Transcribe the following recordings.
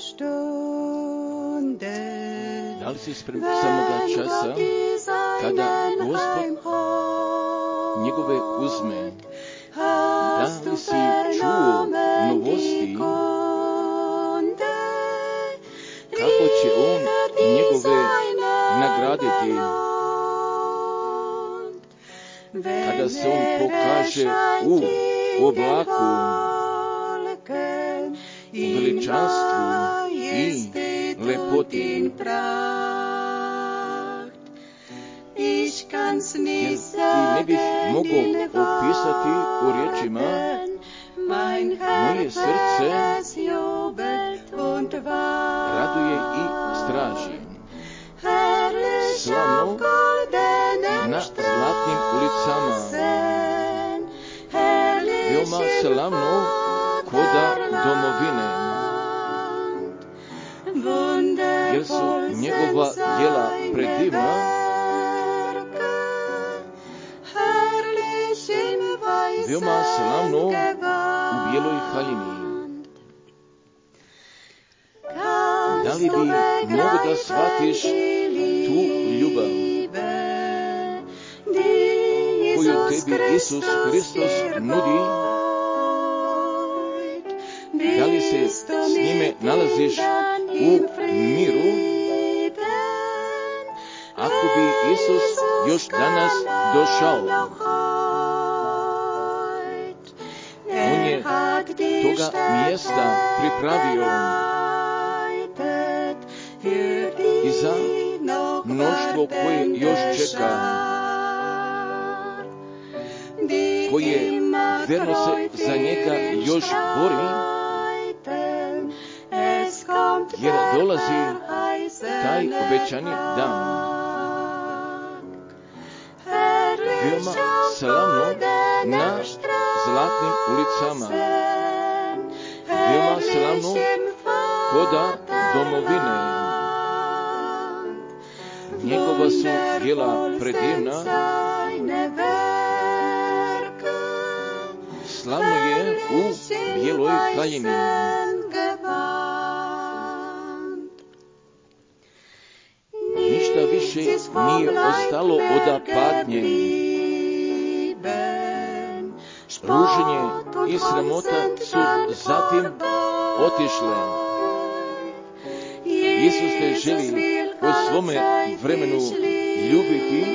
Da li si sprem samoga časa kada Gospod njegove uzme? Da li si čuo novosti kako će on njegove nagraditi kada se on pokaže u oblaku, u veličanstvu i lepoti? Jer ti ne bih mogao opisati u riječima, moje srce raduje i straži. Slavno na zlatnim ulicama, veoma slavno koda domovine, jer su njegova djela predivna, veoma slavno u bijeloj haljini. Da li bi mogo da shvatiš tu ljubav koju tebi Isus Hristos nudi? Da li se s njime nalaziš u miru? Ako bi Isus još danas došao, on je toga mjesta pripravio i za mnoštvo koje još čeka, koje verno se za njega još bori, jer dolazi taj obećani dan. Veoma slavno na zlatnim ulicama, veoma slavno koda domovine. Njegova su djela predivna, slavno je u bijeloj haljini. Ništa više nije ostalo od patnje, ruženje i sramota su zatim otišle. Isus te želi u svome vremenu ljubiti,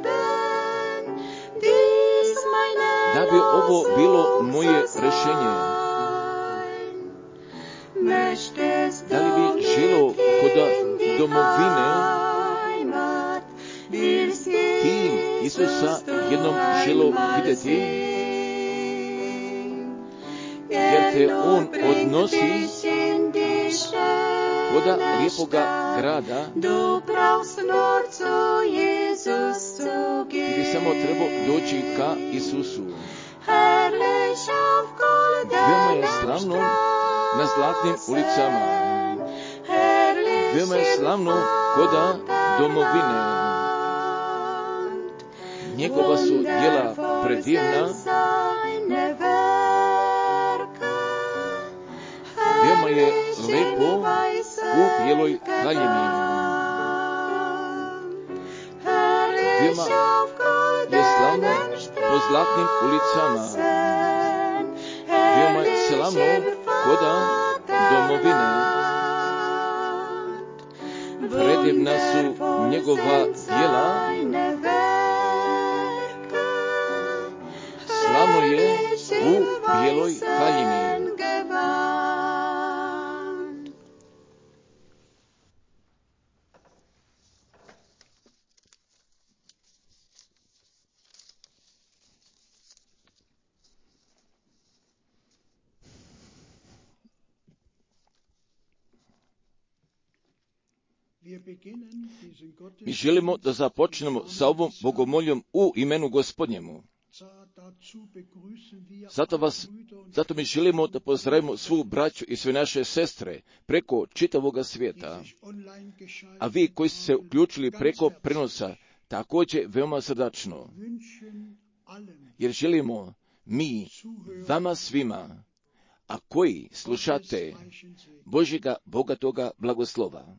da bi ovo bilo moje rešenje. Da li bi želo kod domovine ti Isusa jednom želo vidjeti, jer te on odnosi koda lijepoga grada. Ti bi samo trebao doći ka Isusu. Veoma je slavno na zlatnim ulicama, veoma je slavno koda domovine. Njegova su djela predivna, veoma je lepo u bijeloj haljini. Veoma je slavno po zlatnim ulicama, veoma je slavno koda domovine. Predivna su njegova djela, slavno je u bijeloj haljini. Mi želimo da započnemo sa ovom bogomoljom u imenu Gospodnjemu. Zato mi želimo da pozdravimo svu braću i sve naše sestre preko čitavoga svijeta. A vi koji ste se uključili preko prenosa, također veoma srdačno. Jer želimo mi, vama svima, a koji slušate Božjega bogatoga blagoslova.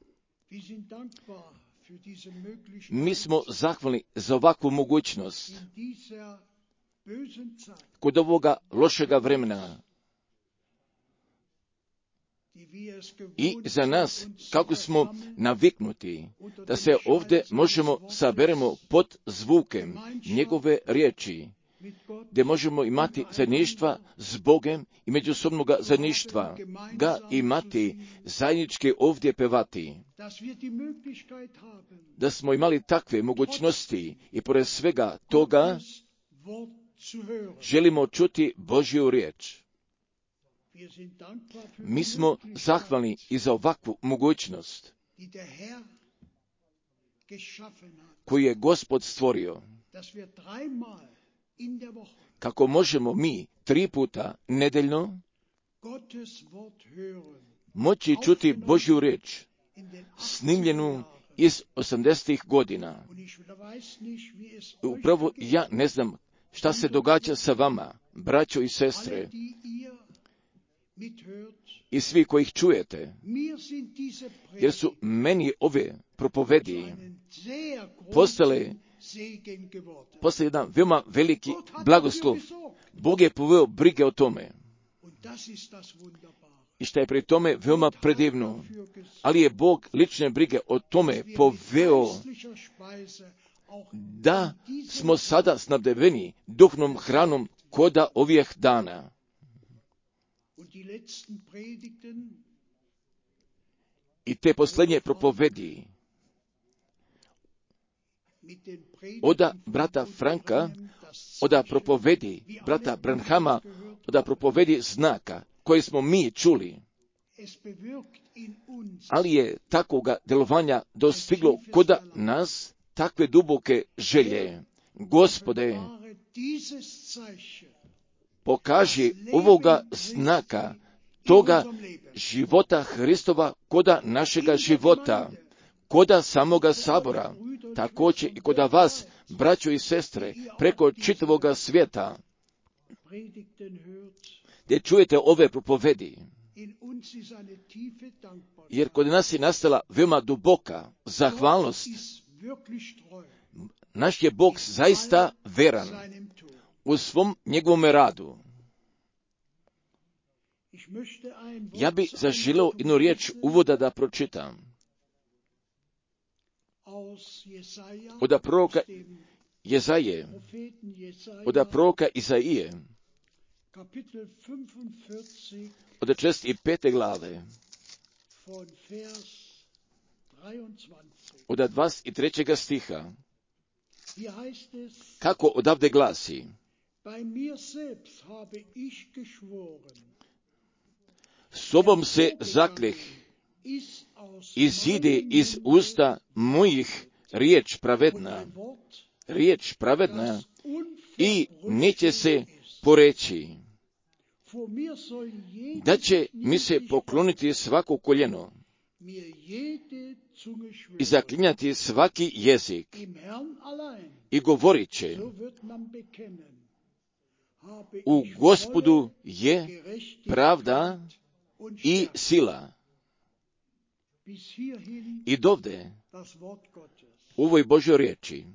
Mi smo zahvalni za ovakvu mogućnost kod ovoga lošega vremena i za nas, kako smo naviknuti, da se ovdje možemo saberemo pod zvukem njegove riječi, gdje možemo imati zajedništva s Bogem i međusobnoga zajedništva, ga imati, zajednički ovdje pevati. Da smo imali takve mogućnosti i pored svega toga želimo čuti Božju riječ. Mi smo zahvalni i za ovakvu mogućnost koju je Gospod stvorio, kako možemo mi 3 puta nedeljno moći čuti Božju riječ, snimljenu iz 80. godina. Upravo ja ne znam šta se događa sa vama, braćo i sestre, i svi koji ih čujete, jer su meni ove propovedi postale jedan veoma veliki blagoslov. Bog je poveo brige o tome. I što je pri tome veoma predivno. Ali je Bog lične brige o tome poveo da smo sada snabdeveni duhnom hranom koda ovih dana. I te posljednje propovedi oda brata Franka, oda propovedi brata Branhama, oda propovedi znaka koje smo mi čuli, ali je takvoga delovanja dostiglo koda nas takve duboke želje. Gospode, pokaži ovoga znaka, toga života Hristova koda našega života, koda samoga sabora, također i koda vas, braćo i sestre, preko čitavoga svijeta, gdje čujete ove propovedi. Jer kod nas je nastala veoma duboka zahvalnost. Naš je Bog zaista veran u svom njegovom radu. Ja bi zaželio jednu riječ uvoda da pročitam. Od proroka Jezaje, od proroka Izaije, od 65. glave, od 23. stiha, kako odavde glasi: sobom se zakleh, izide iz usta mojih riječ pravedna i neće se poreći, da će mi se pokloniti svako koljeno i zaklinjati svaki jezik i govorit će: u Gospodu je pravda i sila. I dovde u ovoj Božoj riječi: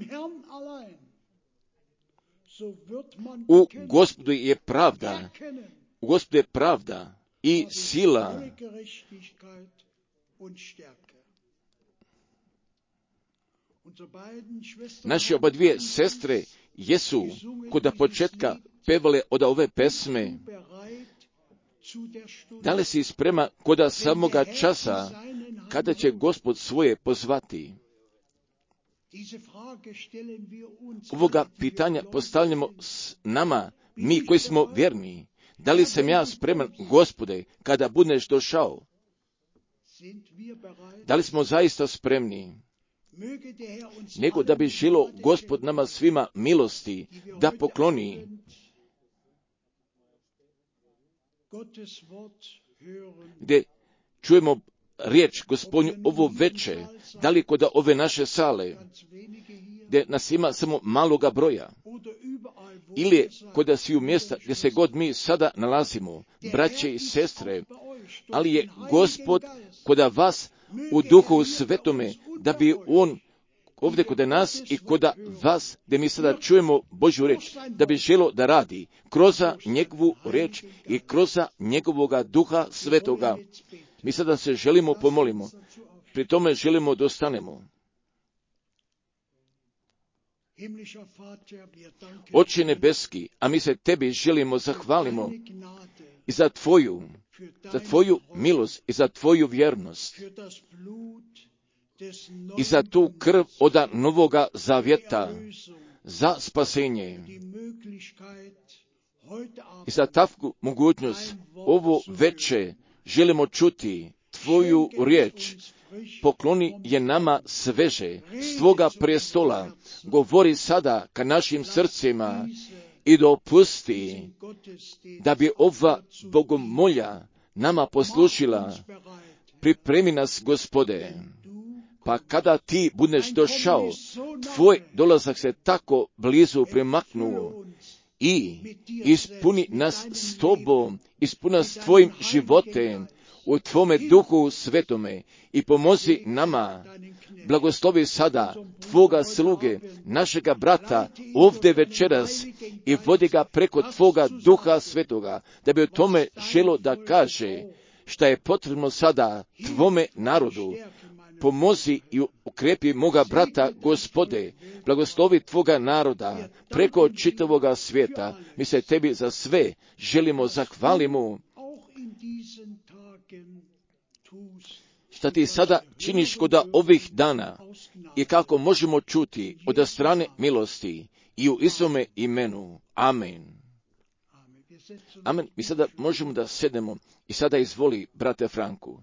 u Gospodu je pravda, u Gospodu je pravda i sila. Naše oba dvije sestre jesu kod početka pevale od ove pesme: da li si sprema koda samoga časa kada će Gospod svoje pozvati? Ovoga pitanja postavljamo s nama, mi koji smo vjerni. Da li sam ja spreman, Gospode, kada budeš došao? Da li smo zaista spremni? Nego da bi želio Gospod nama svima milosti da pokloni. Gdje čujemo riječ Gospodnju ovo veče, da li kod ove naše sale, gdje nas ima samo maloga broja, ili kod sviju mjesta gdje se god mi sada nalazimo, braće i sestre, ali je Gospod kod vas u Duhu Svetome, da bi On ovdje kod nas i kod vas, gdje mi sada čujemo Božju reč, da bi želo da radi kroz njegovu reč i kroz njegovoga Duha Svetoga. Mi sada se želimo pomolimo, pri tome želimo da ostanemo. Oče nebeski, a mi se tebi želimo zahvalimo i za tvoju milost i za tvoju vjernost i za tu krv od novoga zavjeta za spasenje i za takvu mogućnost ovo veče želimo čuti tvoju riječ. Pokloni je nama sveže s tvoga prestola, govori sada ka našim srcima i dopusti da bi ova bogomolja nama poslušila. Pripremi nas, Gospode, pa kada ti budeš došao, tvoj dolazak se tako blizu primaknuo i ispuni nas s tobom, ispuni nas tvojim životem, u tvome Duhu Svetome i pomozi nama, blagoslovi sada tvoga sluge, našega brata ovdje večeras i vodi ga preko tvoga Duha Svetoga, da bi o tome želo da kaže šta je potrebno sada tvome narodu. Pomozi i ukrepi moga brata, Gospode, blagoslovi tvoga naroda preko čitavoga svijeta. Mi se tebi za sve želimo zahvalimo šta ti sada činiš kod ovih dana i kako možemo čuti od strane milosti i u Isome imenu. Amen. Amen. Mi sada možemo da sedemo i sada izvoli, brate Franku.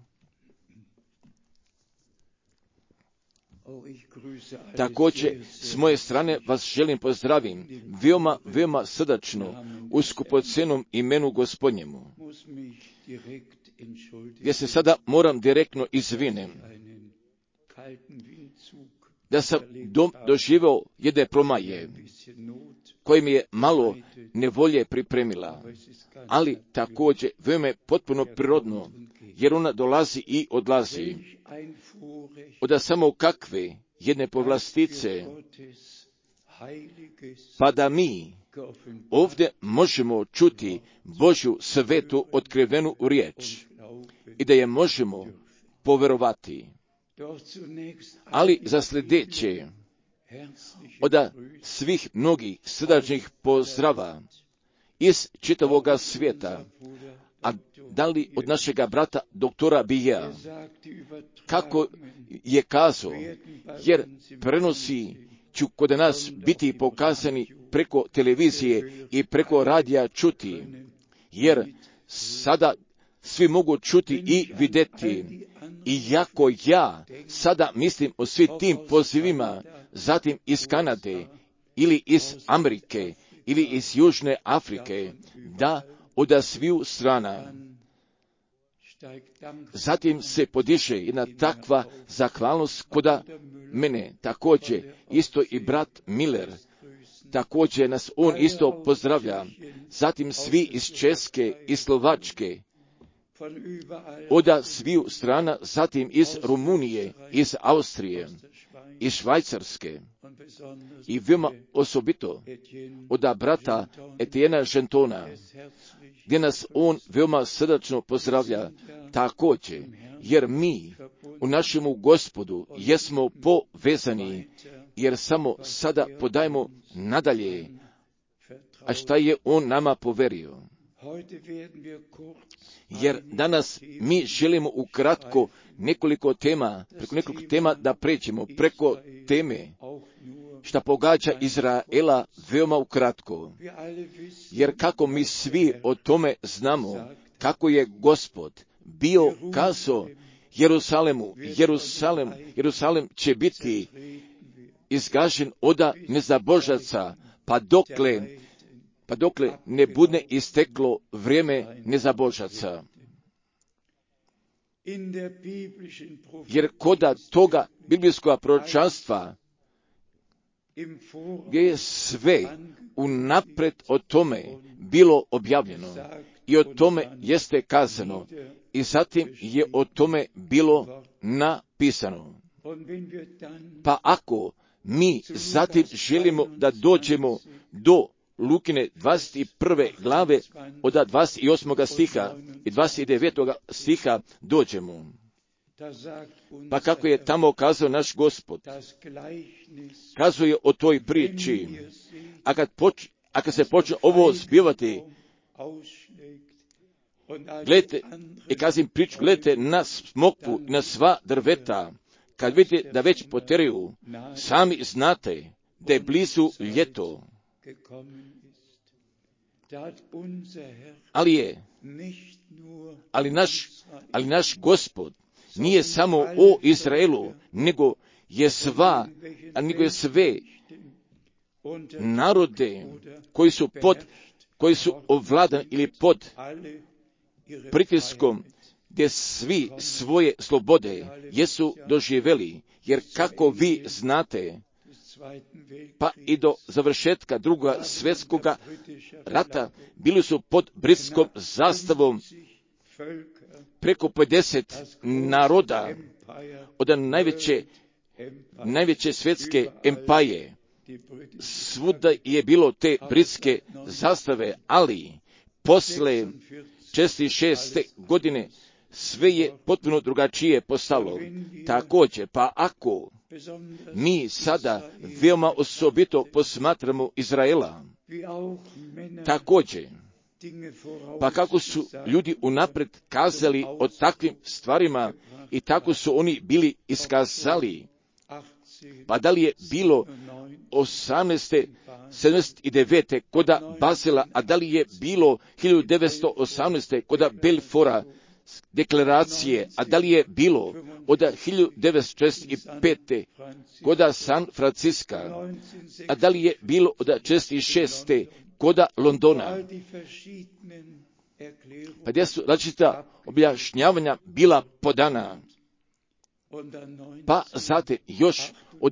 Također, s moje strane vas želim pozdravim, veoma srdačno, u skupocenom imenu Gospodnjemu. Gdje se sada moram direktno izvinem, da sam doživio jedne promaje, koje mi je malo nevolje pripremila, ali također veoma je potpuno prirodno, jer ona dolazi i odlazi. Od samo kakve jedne povlastice, pa da mi ovdje možemo čuti Božju svetu otkrivenu riječ i da je možemo poverovati. Ali za sljedeće, od svih mnogih srdačnih pozdrava iz čitavoga svijeta, a da li od našega brata doktora Bija, kako je kazao, jer prenosi ću kod nas biti pokazani preko televizije i preko radija čuti, jer sada svi mogu čuti i vidjeti. Iako ja sada mislim o svim tim pozivima, zatim iz Kanade ili iz Amerike ili iz Južne Afrike, da od sviju strana. Zatim se podiže jedna takva zahvalnost kod mene, također isto i brat Miller, također nas on isto pozdravlja, zatim svi iz Česke i Slovačke, od sviju strana, zatim iz Rumunije, iz Austrije, iz Švajcarske i veoma osobito od brata Etiena Žentona, gdje nas on veoma srdačno pozdravlja, također, jer mi u našemu Gospodu jesmo povezani, jer samo sada podajemo nadalje, a šta je on nama poverio. Jer danas mi želimo ukratko nekoliko tema da pređemo preko teme šta pogađa Izraela veoma ukratko. Jer kako mi svi o tome znamo, kako je Gospod bio kazao Jerusalem će biti izgažen od nezabožaca, pa dokle ne bude isteklo vrijeme nezabožaca. Jer kod toga biblijskog proročanstva gdje je sve unapred o tome bilo objavljeno i o tome jeste kazano i zatim je o tome bilo napisano. Pa ako mi zatim želimo da dođemo do Lukine 21. glave od 28. stiha i 29. stiha dođemo. Pa kako je tamo kazao naš Gospod, kazuje o toj priči, a kad se počne ovo zbivati, gledajte, i kazim priču, gledajte na smokvu, na sva drveta, kad vidite da već poteraju, sami znate da je blizu ljeto. Ali naš Gospod nije samo o Izraelu, nego je sve narode koji su ovladani ili pod pritiskom, gdje svi svoje slobode jesu doživjeli, jer kako vi znate, pa i do završetka Drugoga svjetskog rata bili su pod britskom zastavom preko 50 naroda od najveće svjetske empaje. Svuda je bilo te britske zastave, ali posle 46. godine sve je potpuno drugačije postalo. Također, pa ako mi sada veoma osobito posmatramo Izraela, također, pa kako su ljudi unapred kazali o takvim stvarima i tako su oni bili iskazali, pa da li je bilo 1879. koda Basela, a da li je bilo 1918. koda Belfora deklaracije, a da li je bilo od 1965. koda San Franciska, a da li je bilo od 1966. koda Londona, pa gdje su različita objašnjavanja bila podana. Pa zatim još od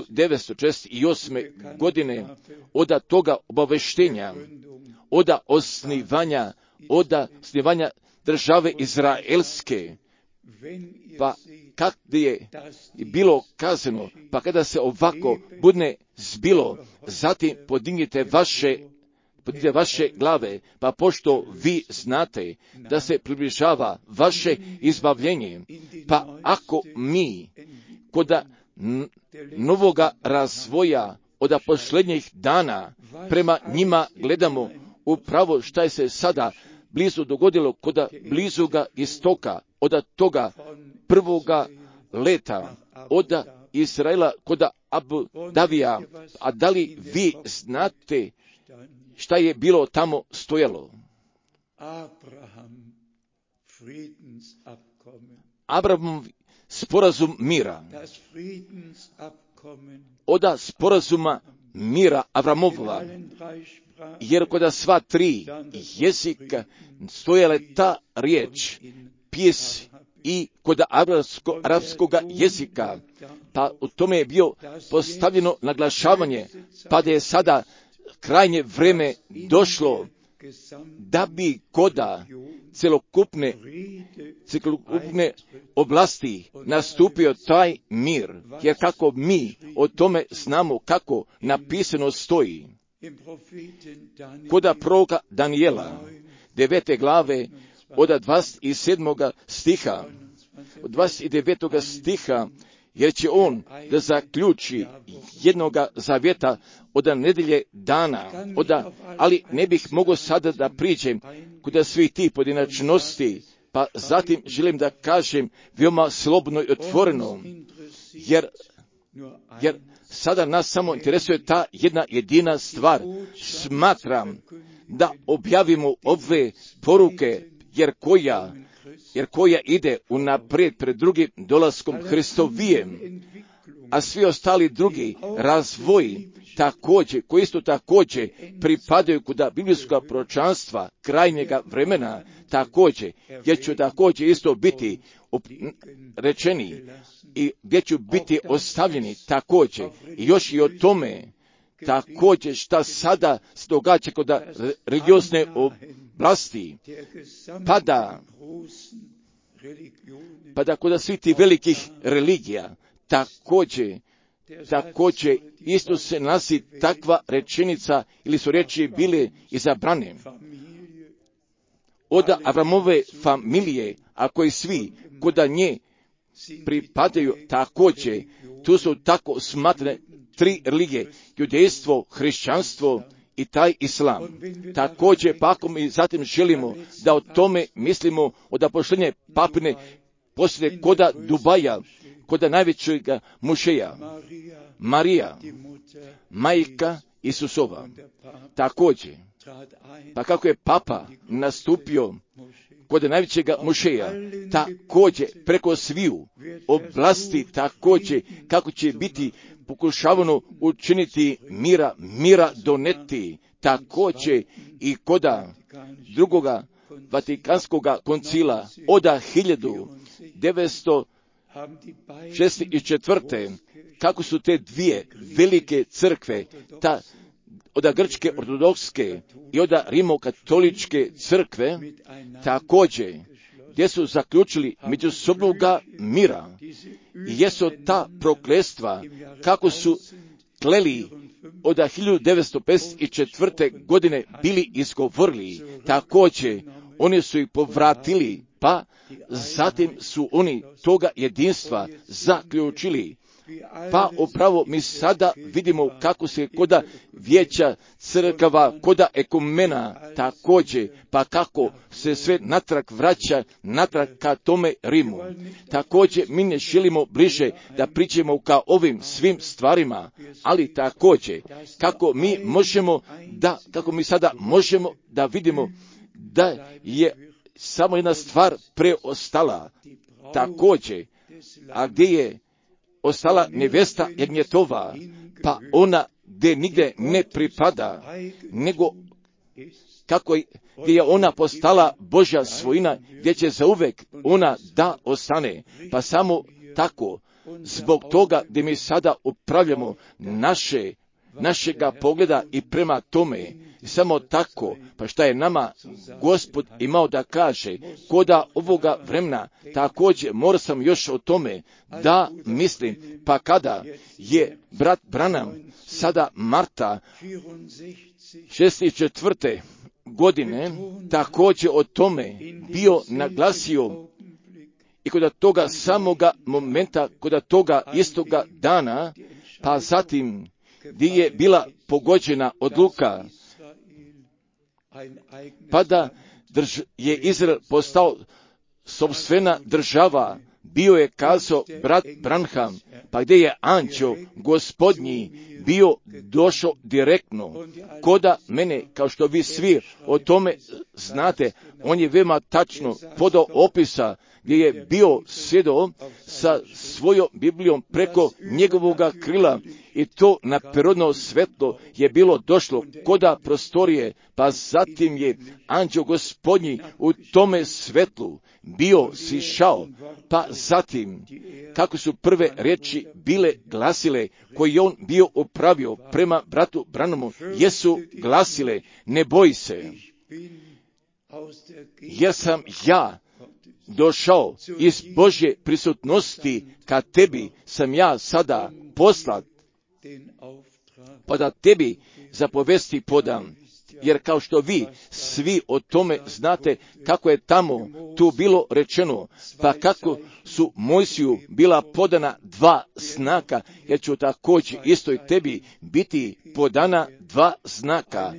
1968. godine od toga obaveštenja, od osnivanja države Izraelske, pa kad je bilo kazano, pa kada se ovako bude zbilo, zatim podignite vaše glave, pa pošto vi znate da se približava vaše izbavljenje, pa ako mi kod novoga razvoja od posljednjih dana prema njima gledamo upravo šta je se sada blizu dogodilo kod blizuga istoka, od toga prvoga leta, od Izraela kod Abu Davija, a da li vi znate šta je bilo tamo stojalo? Abrahamov sporazum mira. Od sporazuma mira Avramova, jer kod sva tri jezika stojala ta riječ, pjes i kod arapskog jezika, pa u tome je bio postavljeno naglašavanje, pa da je sada krajnje vreme došlo da bi koda celokupne oblasti nastupio taj mir, jer kako mi o tome znamo kako napisano stoji. Koda proroka Danijela, 9. glave, od 27. stiha, od 29. stiha, jer će on da zaključi jednoga zavjeta od nedelje dana, ali ne bih mogao sada da priđem kod svih tih pojedinačnosti, pa zatim želim da kažem veoma slobodno i otvoreno, jer sada nas samo interesuje ta jedna jedina stvar. Smatram da objavimo ove poruke, jer koja ide unaprijed pred drugim dolaskom Hristovijem, a svi ostali drugi razvoji koji isto također pripadaju kod biblijskog proročanstva krajnjega vremena također, jer će također isto biti rečeni, i gdje ću biti ostavljeni također. I još i o tome također šta sada se događa kod religiozne oblasti, pada kod svih tih velikih religija, također isto se nalazi takva rečenica ili su riječi bile izabrane od Avramove familije, a koji svi kod nje pripadaju također, tu su tako smatrane 3 religije, judejstvo, hrišćanstvo i taj islam. Također, pa ako mi zatim želimo da o tome mislimo od apoštenja papine poslije koda Dubaja, koda najvećeg mušeja, Marija, majka Isusova. Također, pa kako je papa nastupio kod najvećeg mušeja, također preko sviju oblasti, također kako će biti pokušavano učiniti mira doneti, također i koda drugoga Vatikanskog koncila od 1964. kako su te 2 velike crkve, od grčke ortodokske i od rimokatoličke crkve, također gdje su zaključili međusobnoga mira i jesu ta prokletstva kako su kleli od 1954. godine bili izgovorili, također oni su ih povratili, pa zatim su oni toga jedinstva zaključili. Pa upravo mi sada vidimo kako se koda vijeća crkava, koda ekumena također, pa kako se sve natrag vraća, natrag ka tome Rimu. Također mi ne želimo bliže da pričamo ka ovim svim stvarima, ali također kako mi sada možemo da vidimo da je samo jedna stvar preostala, također, a gdje je ostala nevesta Jagnjetova, pa ona gdje nigdje ne pripada, nego gdje je ona postala Božja svojina, gdje će zauvek ona da ostane. Pa samo tako, zbog toga gdje mi sada upravljamo našega pogleda i prema tome, samo tako, pa šta je nama Gospod imao da kaže, koda ovoga vremena, također moram sam još o tome da mislim, pa kada je brat Branham sada marta 64. godine također o tome bio naglasio i kod toga samoga momenta, kod toga istoga dana, pa zatim gdje je bila pogođena odluka, pa da je Izrael postao sopstvena država, bio je kazao brat Branham, pa gdje je anđeo gospodnji bio došao direktno koda mene, kao što vi svi o tome znate, on je veoma tačno podao opisa gdje je bio sjedao sa svojom Biblijom preko njegovoga krila i to na prirodno svetlo je bilo došlo koda prostorije, pa zatim je anđeo gospodnji u tome svetlu bio sišao, pa zatim kako su prve riječi bile glasile koje je on bio upravio prema bratu Branhamu, jesu glasile: ne boj se, jer sam ja došao iz Božje prisutnosti, ka tebi sam ja sada poslat, pa da tebi zapovesti podam. Jer kao što vi svi o tome znate kako je tamo tu bilo rečeno, pa kako su Mojsiju bila podana 2 znaka, jer ću također isto i tebi biti podana 2 znaka.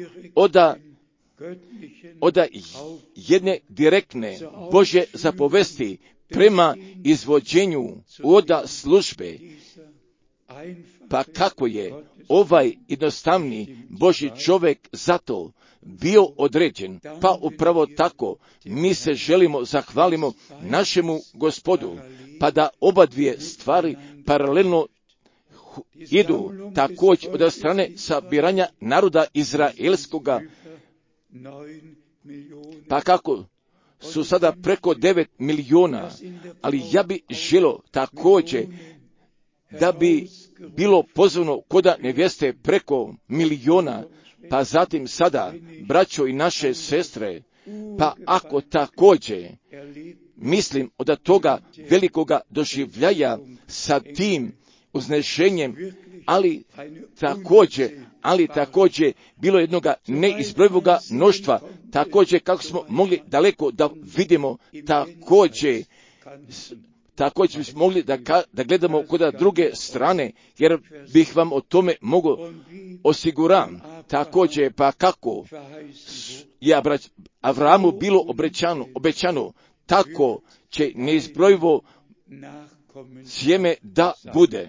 Od jedne direktne Božje zapovesti prema izvođenju od službe, pa kako je ovaj jednostavni Božji čovjek zato bio određen, pa upravo tako mi se želimo zahvalimo našemu Gospodu, pa da oba dvije stvari paralelno idu također od strane sabiranja naroda izraelskoga, pa kako su sada preko 9 milijuna, ali ja bi želio također da bi bilo pozvano koda nevjeste preko milijuna, pa zatim sada, braćo i naše sestre, pa ako također mislim od toga velikoga doživljaja sa tim uznešenjem, ali također bilo jednoga neizbrojivoga mnoštva, također kako smo mogli daleko da vidimo, također bismo mogli da gledamo kod druge strane, jer bih vam o tome mogao osiguram. Također, pa kako je Avramu bilo obećano, tako će neizbrojivo sjeme da bude.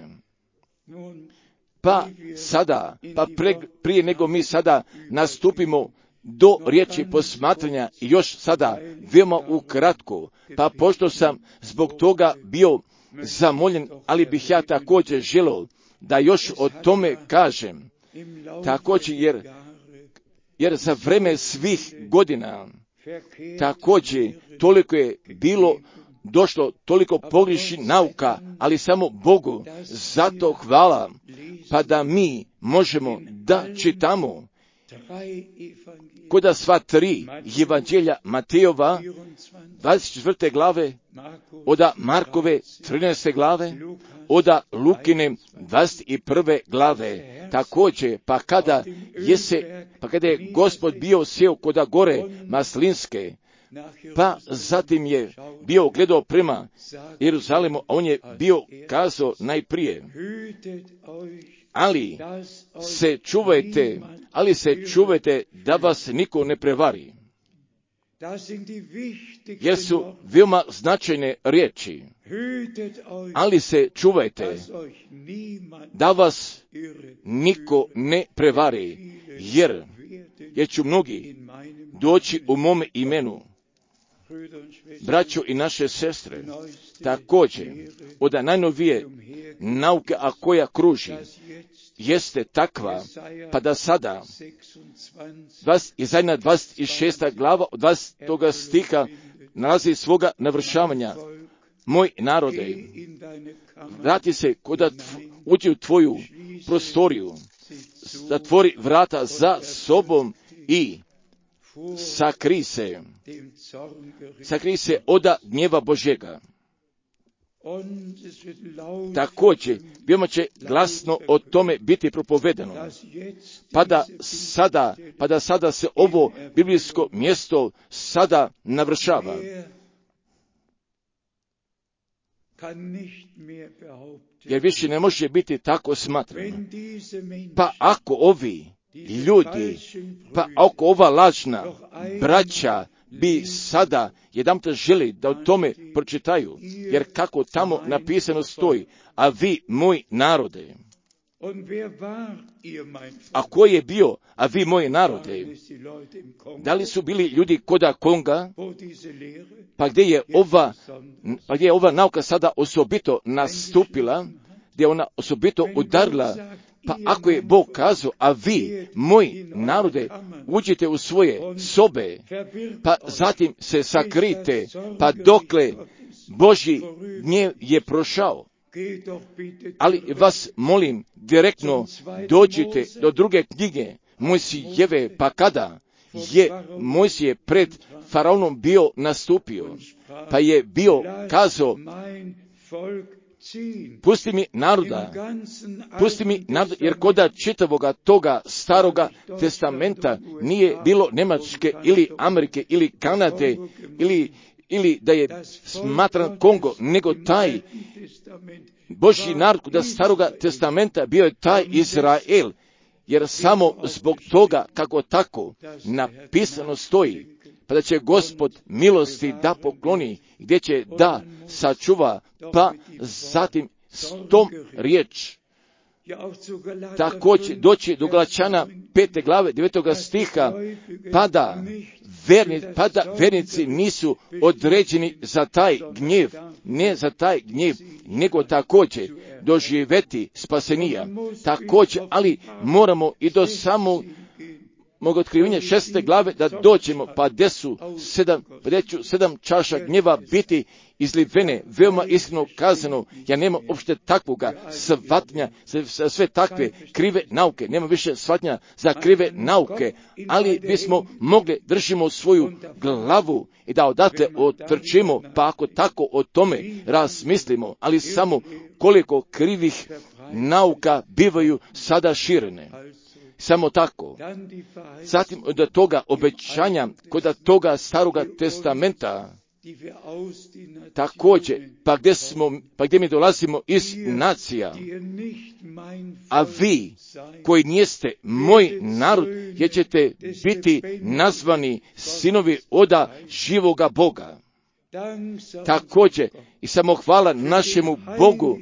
Pa sada, prije nego mi sada nastupimo do riječi posmatranja i još sada veoma ukratko, pa pošto sam zbog toga bio zamoljen, ali bih ja također želio da još o tome kažem, također jer za vreme svih godina također toliko je bilo došlo toliko pogrešnih nauka, ali samo Bogu zato hvala, pa da mi možemo da čitamo koda sva 3 evanđelja Matejova 24. glave, oda Markove 13. glave, oda Lukine 21. glave. Također, pa kada je Gospod bio sjeo koda gore Maslinske, pa zatim je bio gledao prema Jeruzalemu, a on je bio kazao najprije, ali se čuvajte da vas niko ne prevari. Jer su veoma značajne riječi. Ali se čuvajte da vas niko ne prevari, jer će mnogi doći u mome imenu. Braćo i naše sestre, također od najnovije nauke, a koja kruži, jeste takva, pa da sada Izaja 26. glava od 20. stiha nalazi svoga navršavanja. Moj narode, vrati se uđi u tvoju prostoriju, zatvori vrata za sobom i sakri se oda gnjeva Božjega. Također, veoma će glasno o tome biti propovedano, pa da sada se ovo biblijsko mjesto sada navršava. Jer više ne može biti tako smatrano. Pa ako ovi ljudi, pa ako ova lažna braća bi sada jedanput želi da o tome pročitaju, jer kako tamo napisano stoji, a vi, moji narode, a ko je bio, a vi, moji narode, da li su bili ljudi koda Konga, pa gdje je ova nauka sada osobito nastupila, gdje je ona osobito udarila. Pa ako je Bog kazao, a vi, moji narode, uđite u svoje sobe, pa zatim se sakrite, pa dokle Božji gnjev je prošao. Ali vas molim, direktno dođite do druge knjige Mojsijeve, pa kada je Mojsije pred faraonom bio nastupio, pa je bio kazao, pusti mi naroda, jer koda čitavoga toga staroga testamenta nije bilo Njemačke ili Amerike ili Kanade ili da je smatran Kongo, nego taj Božji narod koda staroga testamenta bio je taj Izrael, jer samo zbog toga kako tako napisano stoji, pa da će Gospod milosti da pokloni, gdje će da sačuva, pa zatim s tom riječ također doći do Galačana 5. glave 9. stiha, pa da vernici nisu određeni za taj gnjev, ne za taj gnjev, nego također doživjeti spasenija. Također, ali moramo i do samog mog otkrivanja 6. glave da dođemo, pa gdje su 7 čaša gnjeva biti izlivene, veoma iskreno kazano, ja nemam uopšte takvoga shvatanja za sve takve krive nauke, nema više shvatanja za krive nauke, ali bismo mogli držimo svoju glavu i da odatle otrčimo, pa ako tako o tome razmislimo, ali samo koliko krivih nauka bivaju sada širene. Samo tako. Zatim od toga obećanja kod toga Staroga testamenta također, pa gdje mi dolazimo iz nacija, a vi koji nijeste moj narod, jer ćete biti nazvani sinovi oda živoga Boga. Također i samo hvala našemu Bogu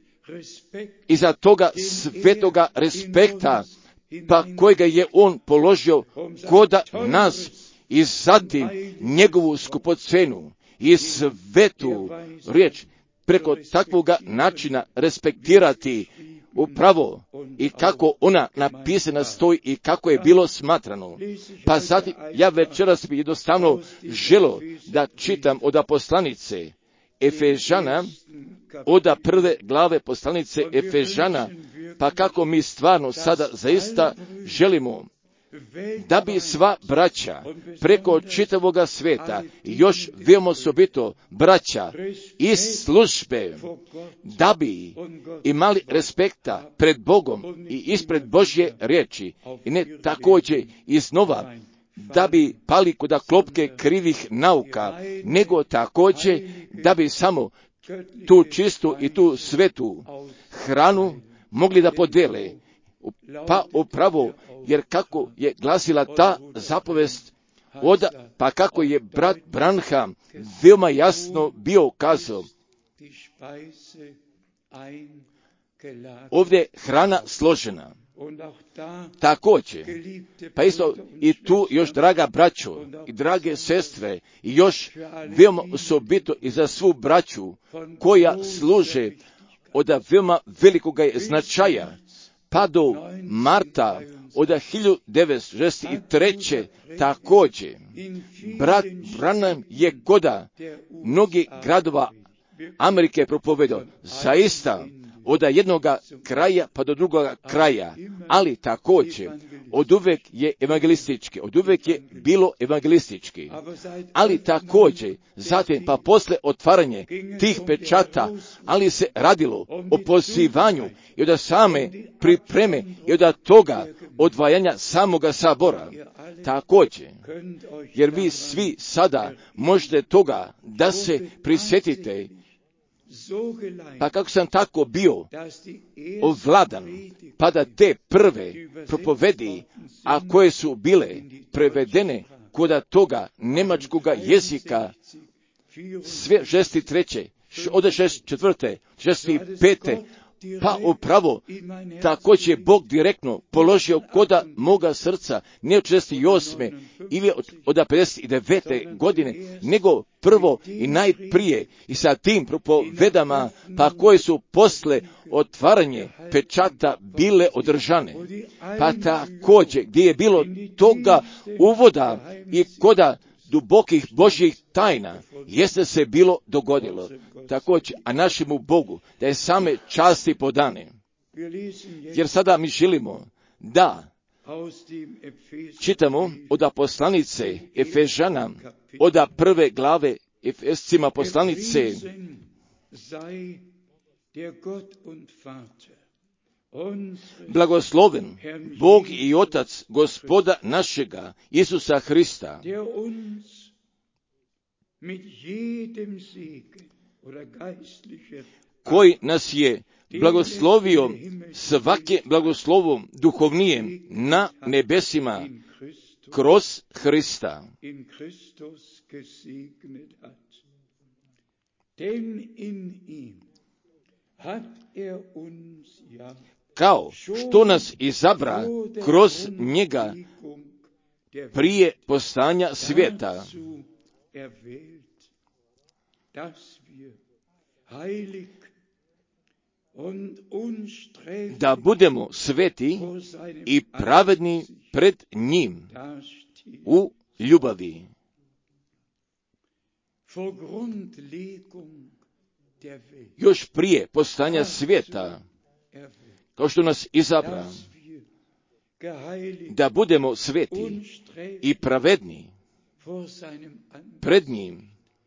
i za toga svetoga respekta, pa kojega je on položio koda nas i zatim njegovu skupocenu i svetu riječ preko takvoga načina respektirati upravo i kako ona napisana stoji i kako je bilo smatrano. Pa zatim ja večeras bi jednostavno želio da čitam od poslanice Efežana, od 1. glave poslanice Efežana, pa kako mi stvarno sada zaista želimo da bi sva braća preko čitavoga sveta, još veoma osobito braća iz službe, da bi imali respekta pred Bogom i ispred Božje riječi, i ne također iznova da bi pali kod klopke krivih nauka, nego također da bi samo tu čistu i tu svetu hranu mogli da podele. Pa upravo, jer kako je glasila ta zapovest, pa kako je brat Branham veoma jasno bio kazao, ovdje je hrana složena. Također, pa isto i tu još, draga braćo i drage sestre, i još veoma osobito i za svu braću koja služe od veoma velikoga značaja, pa do marta od 1963. također, brat Branham je koda mnogih gradova Amerike propovedao, zaista od jednoga kraja pa do drugoga kraja, ali također od uvek je evangelistički, od uvek je bilo evangelistički, ali također zatim pa posle otvaranje tih pečata, ali se radilo o pozivanju i od same pripreme i od toga odvajanja samoga sabora. Također, jer vi svi sada možete toga da se prisjetite, pa kako sam tako bio ovladan, pa da te prve propovedi, a koje su bile prevedene kod toga njemačkoga jezika, sve 63. od 64. 65. pa upravo također Bog direktno položio koda moga srca, ne od 68. ili od 59. godine, nego prvo i najprije i sa tim propovedama, pa koje su posle otvaranje pečata bile održane. Pa također gdje je bilo toga uvoda i koda dubokih Božjih tajna, jeste se bilo dogodilo. Također, a našemu Bogu da je same časti podane. Jer sada mi želimo da čitamo od poslanice Efežana, od 1. glave Efescima poslanice, blagosloven Bog i Otac Gospoda našega Isusa Hrista, koji nas je blagoslovio svake blagoslovom duhovnijem na nebesima kroz Hrista. Kao što nas izabra kroz njega prije postanja svijeta, da budemo sveti i pravedni pred njim u ljubavi. Još prije postanja svijeta, kao što nas izabra, da budemo sveti i pravedni pred njim,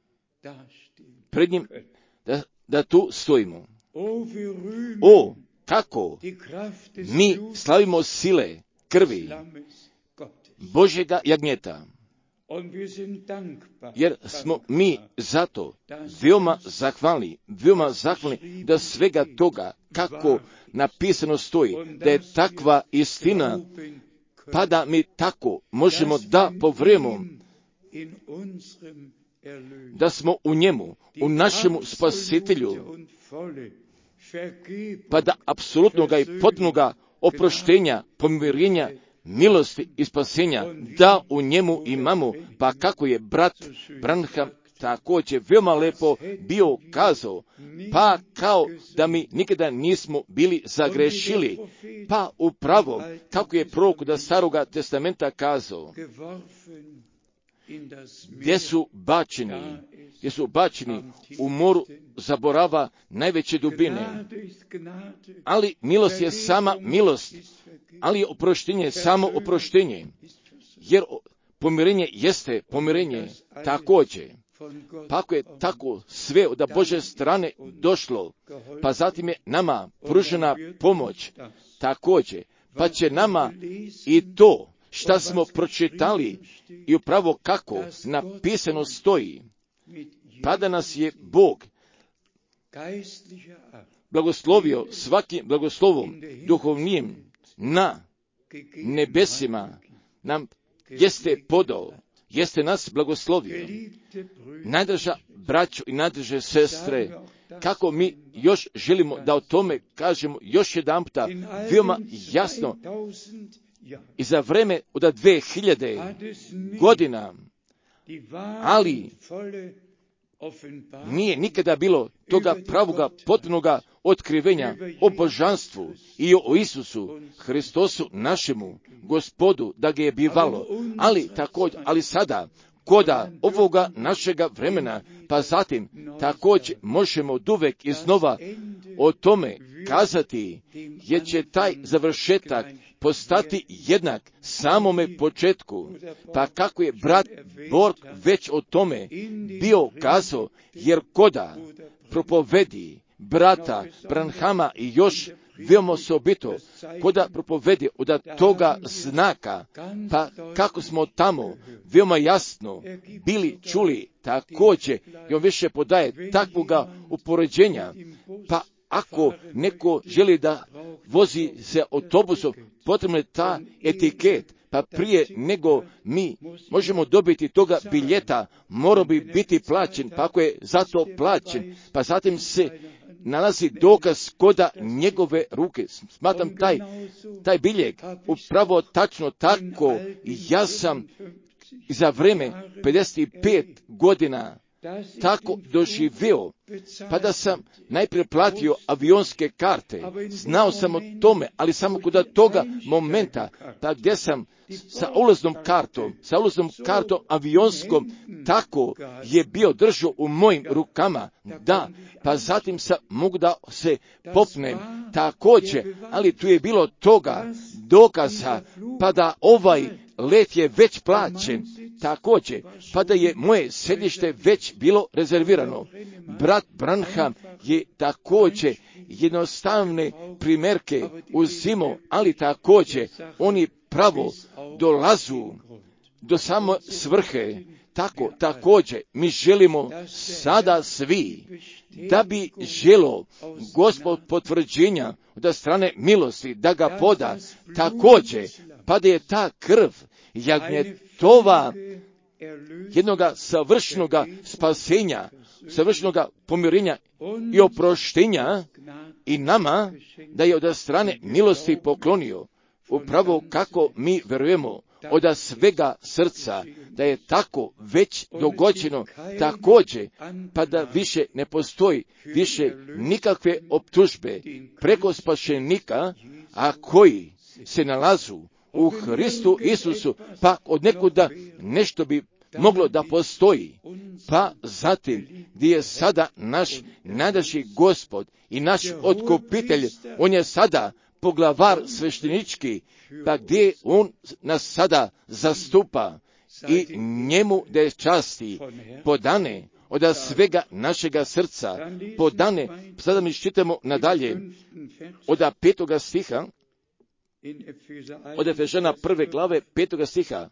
da tu stojimo. O, kako mi slavimo sile krvi Božjega jagnjeta, jer smo mi zato veoma zahvalni da svega toga, kako napisano stoji, da je takva istina, pa da mi tako možemo da povremo da smo u njemu, u našemu spasitelju, pa da apsolutnoga i potpunoga oproštenja, pomirenja, milosti i spasenja, da u njemu imamo, pa kako je brat Branham također veoma lepo bio kazao, pa kao da mi nikada nismo bili zagrešili, pa upravo kako je prorok da Staroga testamenta kazao, gdje su bačeni u moru zaborava najveće dubine. Ali milost je sama milost, ali je oproštenje samo oproštenje, jer pomirenje jeste pomirenje također. Pa ako je tako sve od Božje strane došlo, pa zatim je nama pružena pomoć također, pa će nama i to šta smo pročitali i upravo kako napisano stoji, pa da nas je Bog blagoslovio svakim blagoslovom duhovnim na nebesima, nam jeste podao, jeste nas blagoslovio. Najdraža braćo i najdraže sestre, kako mi još želimo da o tome kažemo još jedanputa veoma jasno, i za vreme od 2000 godina, ali nije nikada bilo toga pravoga potpunoga otkrivenja o božanstvu i o Isusu Hristosu našemu Gospodu, da ga je bivalo, ali sada koda ovoga našega vremena, pa zatim također možemo oduvek iznova o tome kazati, jer će taj završetak postati jednak samome početku, pa kako je brat Borg već o tome bio kazao, jer koda propovedi brata Branhama i još veoma osobito, koda propovedi od toga znaka, pa kako smo tamo veoma jasno bili čuli također, i on više podaje takvoga upoređenja, pa ako neko želi da vozi se autobusom, potrebno je ta etiket, pa prije nego mi možemo dobiti toga biljeta, mora bi biti plaćen, pa ako je za to plaćen, pa zatim se nalazi dokaz koda njegove ruke. Smatram taj biljeg upravo tačno tako, ja sam za vreme 55 godina tako doživio, pa da sam najprije platio avionske karte, znao sam o tome, ali samo kod toga momenta, pa gdje sam sa ulaznom kartom avionskom, tako je bio držao u mojim rukama, da, pa zatim sam mogu da se popnem također, ali tu je bilo toga dokaza, pa da ovaj let je već plaćen, također, pa da je moje sedište već bilo rezervirano. Brat Branham je također jednostavne primjerke uzimao, ali također oni pravo dolazu do samo svrhe. Također, mi želimo sada svi, da bi želo Gospod potvrđenja od strane milosti, da ga poda, također, pa da je ta krv jagnjetova jednoga savršenoga spasenja, savršenoga pomirenja i oproštenja i nama, da je od strane milosti poklonio. Upravo kako mi verujemo od svega srca, da je tako već dogođeno također, pa da više ne postoji više nikakve optužbe preko spašenika, a koji se nalazu u Hristu Isusu, pa od nekuda nešto bi moglo da postoji. Pa zatim, gdje je sada naš najdraži Gospod i naš otkupitelj, on je sada poglavar sveštenički, pa gdje on nas sada zastupa i njemu da je časti podane od svega našega srca, podane. Sada mi čitamo nadalje od 5. stiha, od Efežana 1. glave 5. stiha.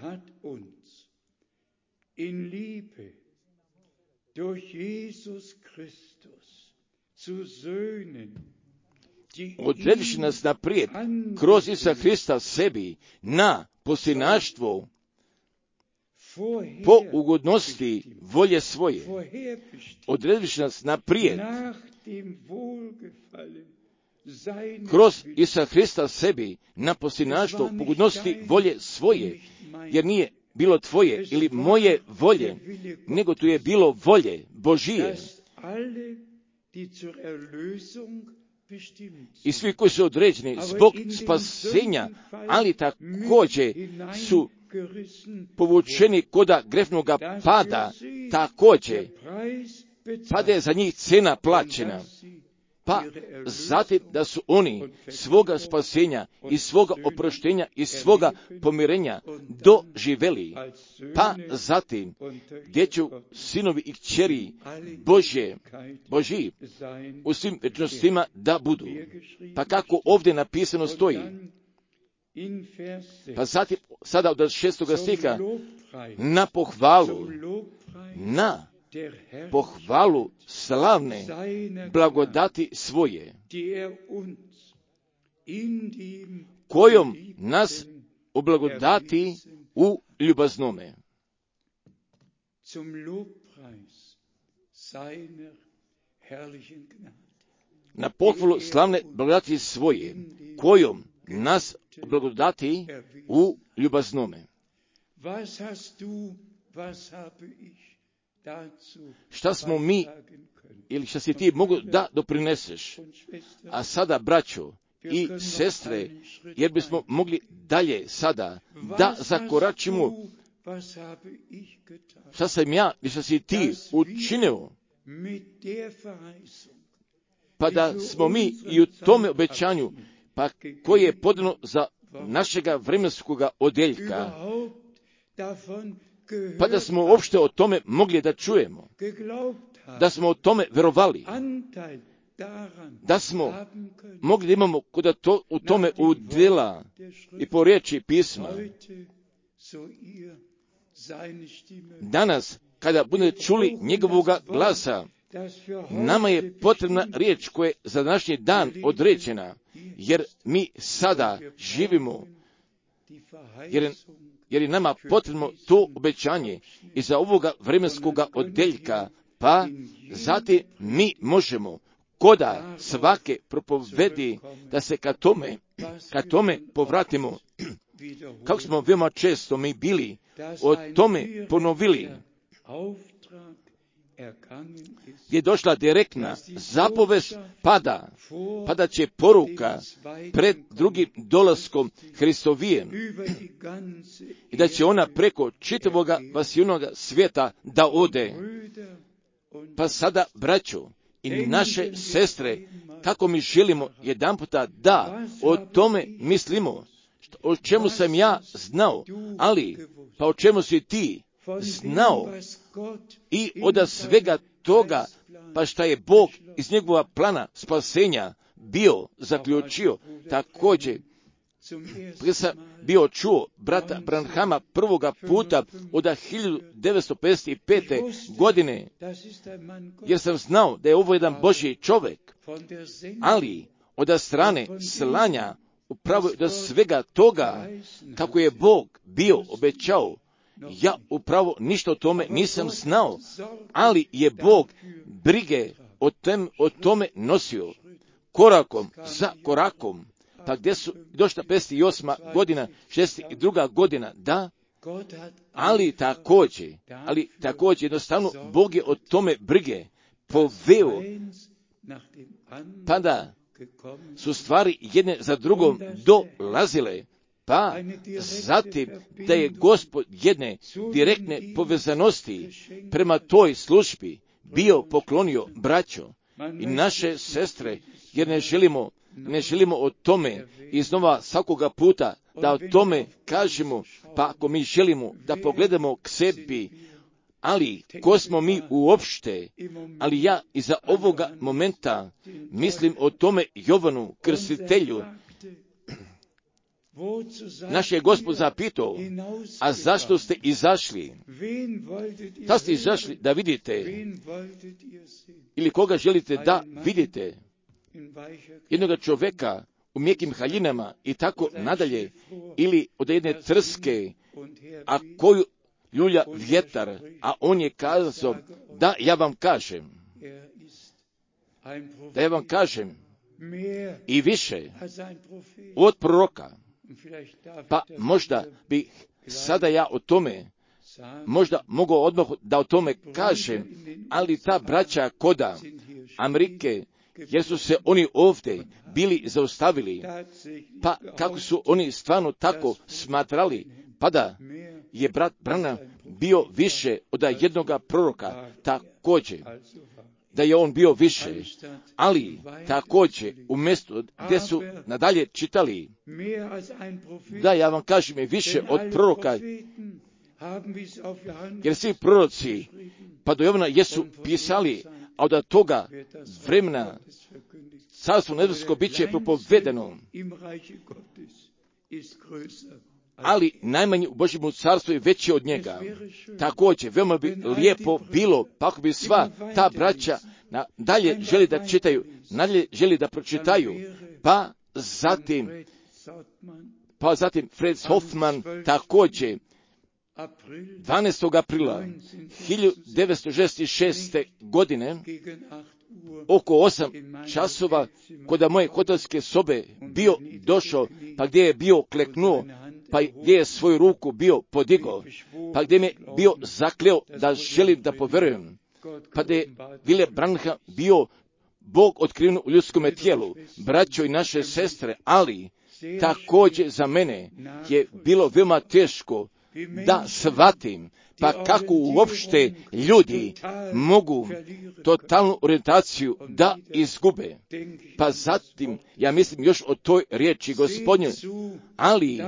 In Liebe durch Jesus Christus zu Söhnen, odrediš nas naprijed kroz Isusa Hrista sebi na posljednaštvo po ugodnosti volje svoje. Odrediš nas naprijed kroz Isusa Hrista sebi na posljednaštvo po ugodnosti volje svoje, jer nije bilo tvoje ili moje volje, nego tu je bilo volje Božije. I svi koji su određeni zbog spasenja, ali također su povučeni koda grefnoga pada, također pada je za njih cena plaćena. Pa zatim da su oni svoga spasenja i svoga oproštenja i svoga pomirenja doživeli. Pa zatim gdje će sinovi i kćeri Božji u svim večnostima da budu. Pa kako ovdje napisano stoji. Pa zatim sada od 6. stiha na pohvalu slavne blagodati svoje, kojom nas oblagodati u ljubaznome. Na pohvalu slavne blagodati svoje, kojom nas oblagodati u ljubaznome. Šta smo mi, ili šta si ti mogu da doprineseš? A sada, braćo i sestre, jer bismo mogli dalje sada da zakoračimo, šta sam ja i šta si ti učinio, pa da smo mi i u tome obećanju, pa koje je podano za našega vremenskoga odjeljka, pa da smo uopšte o tome mogli da čujemo, da smo o tome verovali, da smo mogli da imamo kod to u tome udjela i po riječi pisma. Danas, kada budete čuli njegovoga glasa, nama je potrebna riječ koja je za današnji dan određena, jer mi sada živimo, jer je nama potrebno to obećanje i za ovoga vremenskoga odjeljka, pa zatim mi možemo koda svake propovedi da se ka tome povratimo, kako smo veoma često mi bili o tome ponovili, je došla direktna zapovest pada će poruka pred drugim dolaskom Hristovijem i da će ona preko čitavoga vasijunoga svijeta da ode. Pa sada, braćo i naše sestre, kako mi želimo jedanputa da o tome mislimo, o čemu sam ja znao, ali pa o čemu si ti znao i od svega toga, pa šta je Bog iz njegova plana spasenja bio zaključio. Također, kada sam bio čuo brata Branhama prvoga puta od 1955. godine, jer sam znao da je ovo jedan Božji čovjek, ali od strane slanja upravo do svega toga, kako je Bog bio obećao, ja upravo ništa o tome nisam znao, ali je Bog brige o tome nosio korakom za korakom, Pa gdje su došla 58. godina, 62. godina, da, ali također jednostavno Bog je o tome brige poveo, pa da su stvari jedne za drugom dolazile, pa zatim da je Gospod jedne direktne povezanosti prema toj službi bio poklonio braćo i naše sestre, jer ne želimo o tome iznova svakoga puta da o tome kažemo, pa ako mi želimo da pogledamo k sebi, ali ko smo mi uopšte, ali ja iza ovoga momenta mislim o tome Jovanu Krstitelju. Naš je Gospod zapitao, a zašto ste izašli? Da ste izašli da vidite, ili koga želite da vidite? Jednoga čovjeka u mjekim haljinama i tako nadalje, ili od jedne trske, a koju ljulja vjetar, a on je kazao, da ja vam kažem, i više od proroka. Pa možda bi sada ja o tome, možda mogao odmah da o tome kažem, ali ta braća koda Amerike, jer su se oni ovdje bili zaustavili, pa kako su oni stvarno tako smatrali, pa da je brat Branham bio više od jednoga proroka, također, da je on bio više, ali također u mjestu gdje su nadalje čitali, da ja vam kažem je više od proroka, jer svi proroci pa do Jovana jesu pisali, a od toga vremena carstvo nebesko bit će propovedeno, ali najmanje u Božjem carstvu je veći od njega. Također, veoma bi lijepo bilo, pa ako bi sva ta braća dalje želi da čitaju, nadalje želi da pročitaju, pa zatim Fred Hoffman također 12. aprila 1966. godine oko 8 časova kod moje hotelske sobe bio došao, pa gdje je bio kleknuo, pa gdje je svoju ruku bio podigao, pa gdje me bio zakleo da želim da poverujem, pa gdje je William Branham bio Bog otkriven u ljudskome tijelu, braćo i naše sestre, ali također za mene je bilo veoma teško da shvatim, pa kako uopšte ljudi mogu totalnu orijentaciju da izgube. Pa zatim, ja mislim još o toj riječi Gospodnje, ali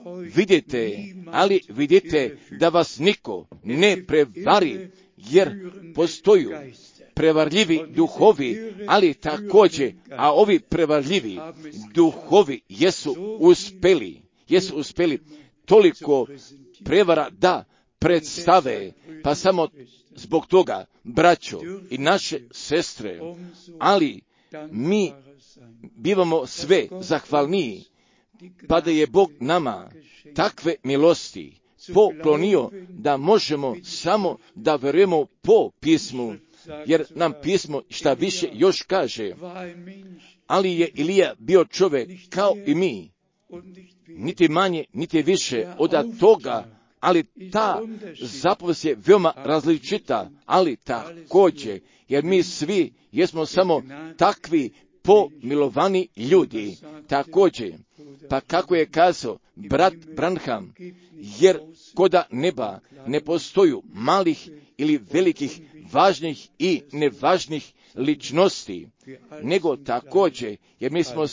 vidite da vas niko ne prevari, jer postoju prevarljivi duhovi, ali također, a ovi prevarljivi duhovi jesu uspjeli toliko prevara da predstave, pa samo zbog toga, braćo i naše sestre, ali mi bivamo sve zahvalniji, pa da je Bog nama takve milosti poklonio da možemo samo da verujemo po pismu, jer nam pismo šta više još kaže, ali je Ilija bio čovjek kao i mi, niti manje, niti više od toga, ali ta zapovest je veoma različita, ali također, jer mi svi jesmo samo takvi pomilovani ljudi, također, pa kako je kazao brat Branham, jer koda neba ne postoju malih ili velikih, važnih i nevažnih ličnosti, nego također, jer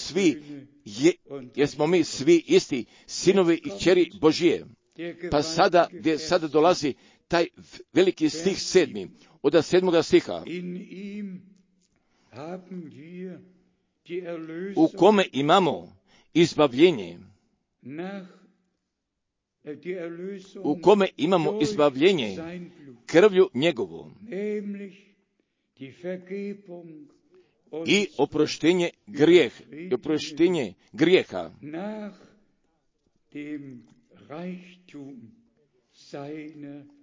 smo mi svi isti sinovi i kćeri Božije. Pa gdje sada dolazi taj veliki stih 7. od 7. stiha, u kome imamo izbavljenje, krvlju njegovu i oproštenje grijeha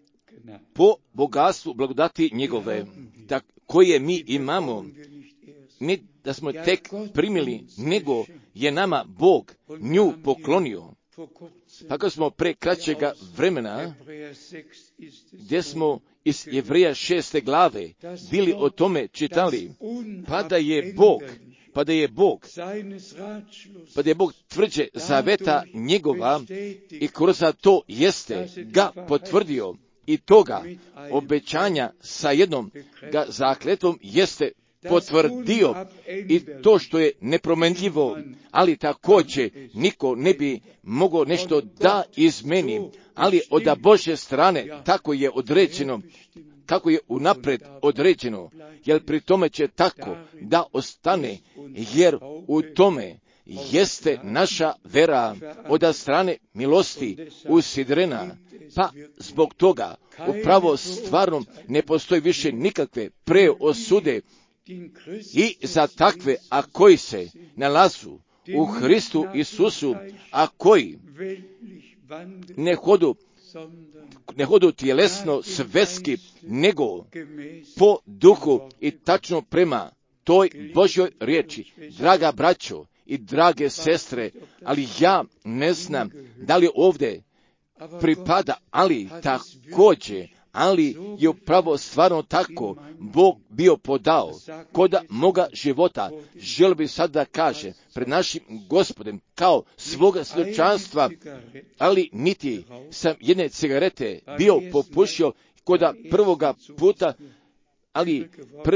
po bogatstvu blagodati njegove, koje mi imamo. ne da smo tek primili, nego je nama Bog nju poklonio. Tako smo pre kraćega vremena, gdje smo iz Jevreja 6. glave bili o tome čitali, pa da je Bog tvrđe zaveta njegova i kroz to jeste ga potvrdio i toga obećanja sa jednom ga zakletvom jeste potvrdio i to što je nepromenljivo, ali također niko ne bi mogao nešto da izmeni, ali od Božje strane tako je određeno, kako je unapred određeno, jer pri tome će tako da ostane, jer u tome jeste naša vera od strane milosti usidrena, pa zbog toga upravo stvarno ne postoji više nikakve preosude i za takve, a koji se nalazu u Hristu Isusu, a koji ne hodu tjelesno sveski, nego po duhu i tačno prema toj Božjoj riječi. Draga braćo i drage sestre, ali ja ne znam da li ovdje pripada, ali također, ali je upravo stvarno tako Bog bio podao kod moga života. Želio bi sad da kaže pred našim Gospodem kao svoga svjedočanstva, ali niti sam jedne cigarete bio popušio kod prvoga puta, ali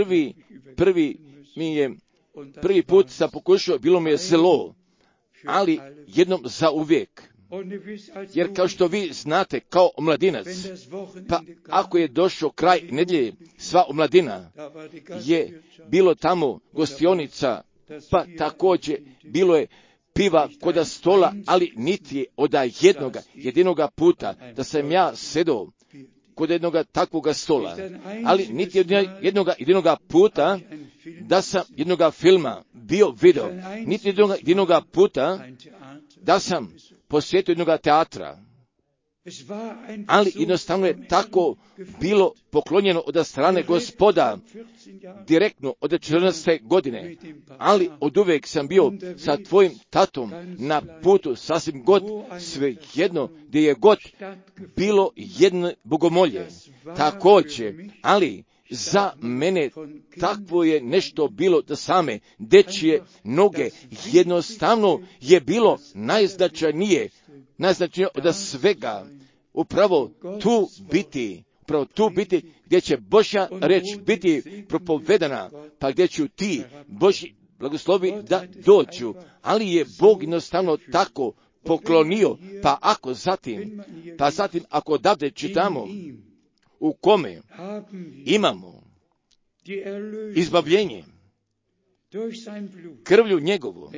prvi put sam pokušao, bilo mi je zlo, ali jednom za uvijek. Jer kao što vi znate, kao omladinac, pa ako je došao kraj nedjelje, sva omladina je bilo tamo gostionica, pa također bilo je piva kod stola, ali niti je od jedinoga puta da sam ja sedao kod jednoga takvoga stola, ali niti od jednoga puta da sam jednoga filma bio video, niti jednoga puta da sam posjetio jednoga teatra, ali jednostavno je tako bilo poklonjeno od strane Gospoda, direktno od 14. godine, ali od uvijek sam bio sa tvojim tatom na putu, sasvim god, sve jedno, gdje je god bilo jedno bogomolje, također, ali za mene takvo je nešto bilo da same dečije noge jednostavno je bilo najznačajnije od svega, upravo tu biti gdje će Božja reč biti propovedana, pa gdje ću ti Božji blagoslovi da dođu, ali je Bog jednostavno tako poklonio, pa zatim ako odavde čitamo u kome imamo izbavljenje krvlju njegovu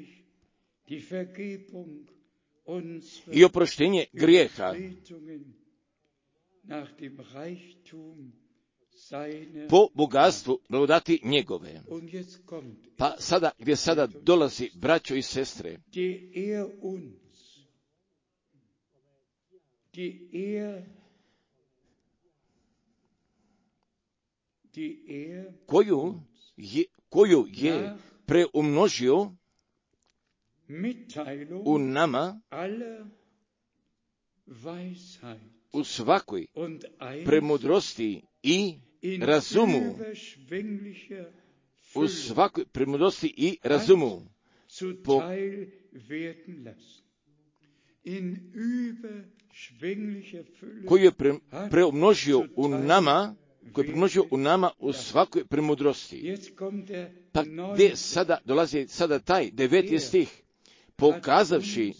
i oproštenje grijeha po bogatstvu blagodati njegove. Pa sada, gdje sada dolazi, braćo i sestre, koju je preumnožio u nama u svakoj premudrosti i razumu, u svakoj premudrosti i razumu, koju je preumnožio u nama u svakoj premudrosti. Pa gdje sada dolazi taj 9. stih, pokazavši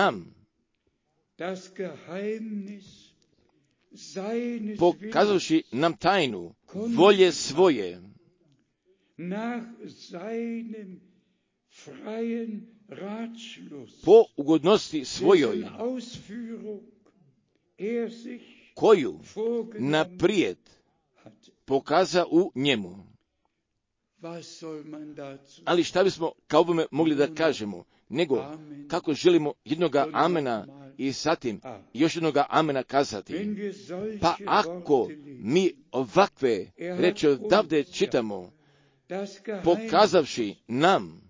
nam tajnu volje svoje, po ugodnosti svojoj, koju naprijed pokaza u njemu. Ali šta bismo kao bome mogli da kažemo, nego kako želimo jednoga amena i zatim još jednoga amena kazati. Pa ako mi ovakve reči odavde čitamo, pokazavši nam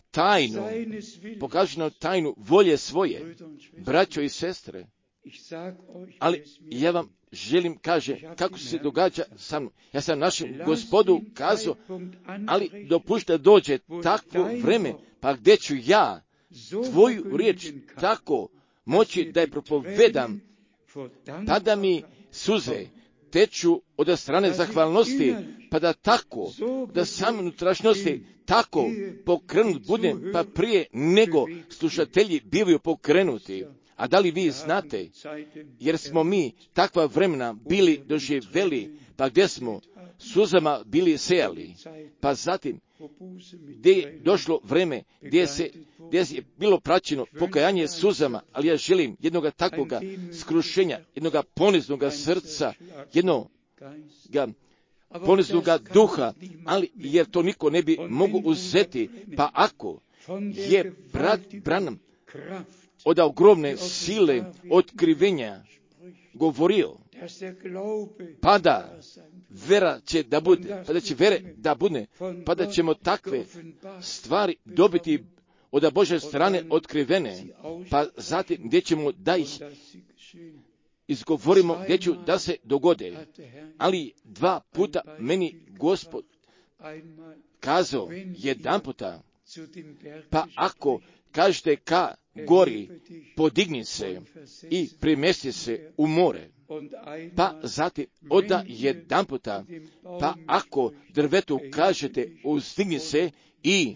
tajnu volje svoje, braćo i sestre. Ali ja vam želim, kaže, kako se događa sa mnom. Ja sam našem Gospodu kazao, ali dopušta dođe takvo vreme, pa gdje ću ja tvoju riječ tako moći da je propovedam, tada mi suze teču od strane zahvalnosti, pa da tako, da sam unutrašnjosti tako pokrenut budem, pa prije nego slušatelji bivaju pokrenuti. A da li vi znate, jer smo mi takva vremena bili doživjeli, pa gdje smo suzama bili sejali, pa zatim gdje je došlo vreme gdje je bilo praćeno pokajanje suzama, ali ja želim jednoga takvoga skrušenja, jednoga poniznoga srca, jednoga poniznoga duha, ali jer to niko ne bi mogu uzeti, pa ako je brat Branham od ogromne sile otkrivenja govorio, pa da vera će da bude, pa da će vere da bude, pa da ćemo takve stvari dobiti od Božje strane otkrivene, pa zatim gdje ćemo da ih izgovorimo, gdje ću da se dogode. Ali 2 puta meni Gospod kazao jedan puta, pa ako kažete ka gori, podigni se i premjesti se u more. Pa zatim oda jedan puta, pa ako drvetu kažete uzdigni se i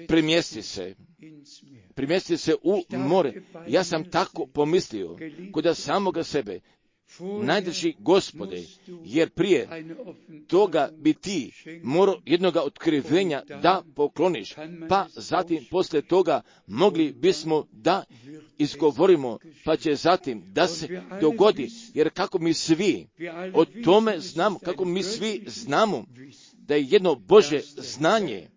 premjesti se u more. Ja sam tako pomislio kod samoga sebe, najdrži Gospode, jer prije toga bi ti morao jednoga otkrivenja da pokloniš, pa zatim poslije toga mogli bismo da izgovorimo, pa će zatim da se dogodi, jer kako mi svi o tome znamo, kako mi svi znamo da je jedno Božje znanje,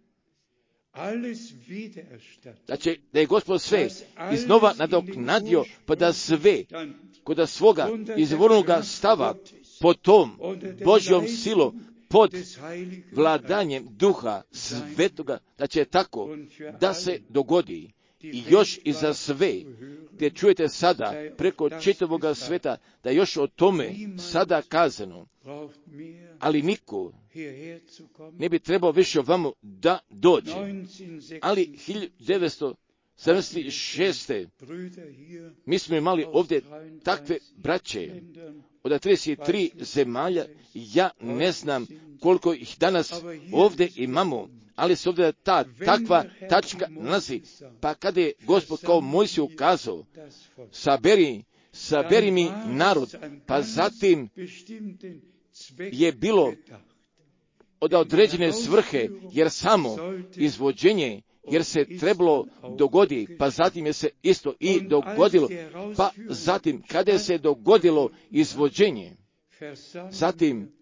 da je Gospod sve iznova nadoknadio, pa da sve kod svoga izvornoga stava pod tom Božjom silom, pod vladanjem Duha Svetoga, da će tako da se dogodi. I još i za sve, gdje čujete sada preko čitavoga sveta, da još o tome sada kazano, ali niko ne bi trebao više ovamo da dođe. Ali 1976. mi smo imali ovdje takve braće od 33 zemalja, ja ne znam koliko ih danas ovdje imamo, ali se ovdje ta takva tačka nalazi. Pa kada je Gospod kao Mojsiju ukazao, saberi mi narod, pa zatim je bilo od određene svrhe, jer samo izvođenje, jer se trebalo dogodi, pa zatim je se isto i dogodilo, pa zatim kada je se dogodilo izvođenje, zatim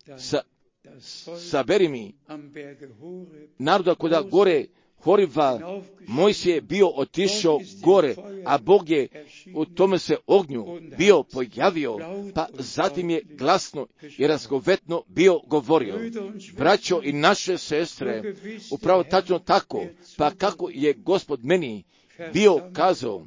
saberi mi naroda koda gore Horiva, Mojsije je bio otišao gore, a Bog je u tome se ognju bio pojavio, pa zatim je glasno i razgovetno bio govorio. Braćo i naše sestre, upravo tačno tako, pa kako je Gospod meni bio kazao,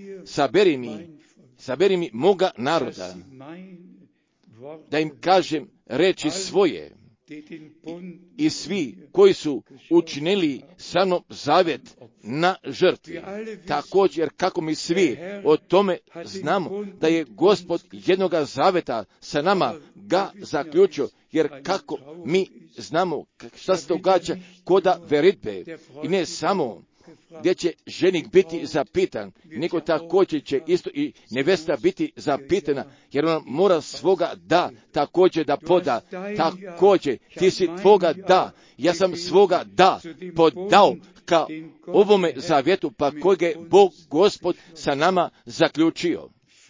saberi mi moga naroda, da im kažem reči svoje, i svi koji su učinili sa mnom zavjet na žrtvi. Također, kako mi svi o tome znamo, da je Gospod jednoga zavjeta sa nama ga zaključio, jer kako mi znamo šta se događa koda veritbe, i ne samo gdje će ženik biti zapitan, nego također će isto i nevesta biti zapitana, jer ona mora svoga da također da poda. Također, ti si tvoga da, ja sam svoga da podao ka ovome zavjetu, pa kojeg je Bog Gospod sa nama zaključio.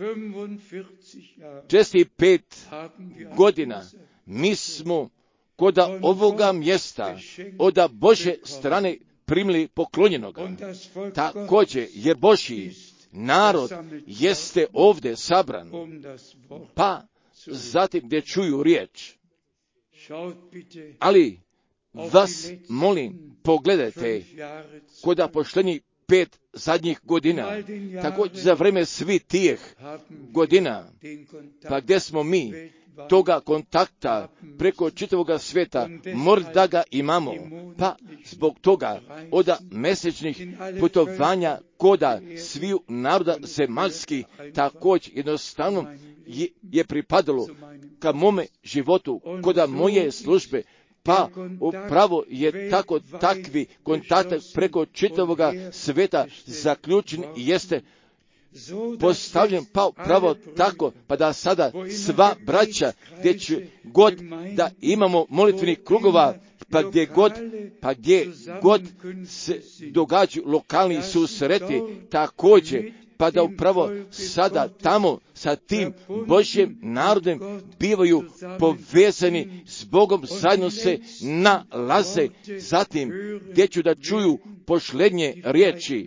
45 godina mi smo kod ovoga mjesta od Božje strane primili poklonjenoga. Također je Božji narod jeste ovdje sabran, pa zatim gdje čuju riječ. Ali vas molim, pogledajte kod posljednjih 5 zadnjih godina, također za vreme svih tih godina, pa gdje smo mi toga kontakta preko čitavoga svijeta, možda ga imamo, pa zbog toga od mjesečnih putovanja koda sviju naroda zemaljskih, također jednostavno je pripadalo ka mome životu, koda moje službe, pa upravo je tako takvi kontakti preko čitavoga svijeta zaključen i jeste postavljen pa upravo tako, pa da sada sva braća, gdje će god da imamo molitvenih krugova, pa gdje god se događaju lokalni susreti, također, pa da upravo sada tamo sa tim Božjim narodom bivaju povezani s Bogom, zajedno se nalaze, zatim gdje ću da čuju posljednje riječi,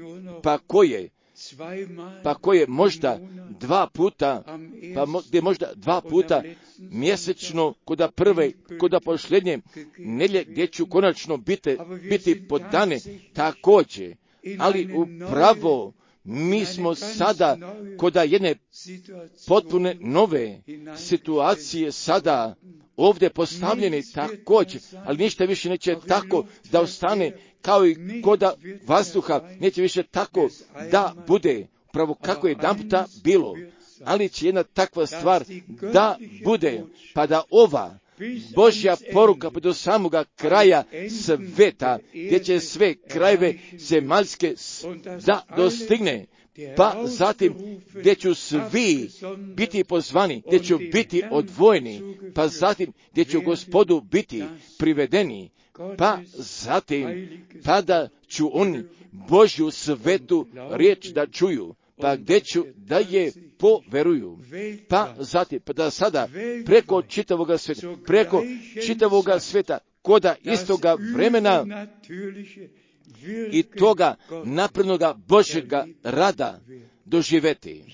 pa koje možda 2 puta, gdje možda 2 puta mjesečno, koda posljednje nedjelje, gdje ću konačno biti podane također, ali upravo mi smo sada koda jedne potpune nove situacije sada ovdje postavljeni također, ali ništa više neće tako da ostane kao i koda vazduha, neće više tako da bude upravo kako je jedanputa bilo, ali će jedna takva stvar da bude, pa da ova Božja poruka pa do samoga kraja sveta, gdje će sve krajeve zemaljske da dostigne, pa zatim gdje ću svi biti pozvani, gdje ću biti odvojeni, pa zatim gdje ću Gospodu biti privedeni, pa zatim tada ću oni Božju svetu riječ da čuju, pa gdje ću da je poveruju, pa zatim, pa da sada preko čitavoga sveta, koda istoga vremena i toga naprednoga Božjega rada doživeti.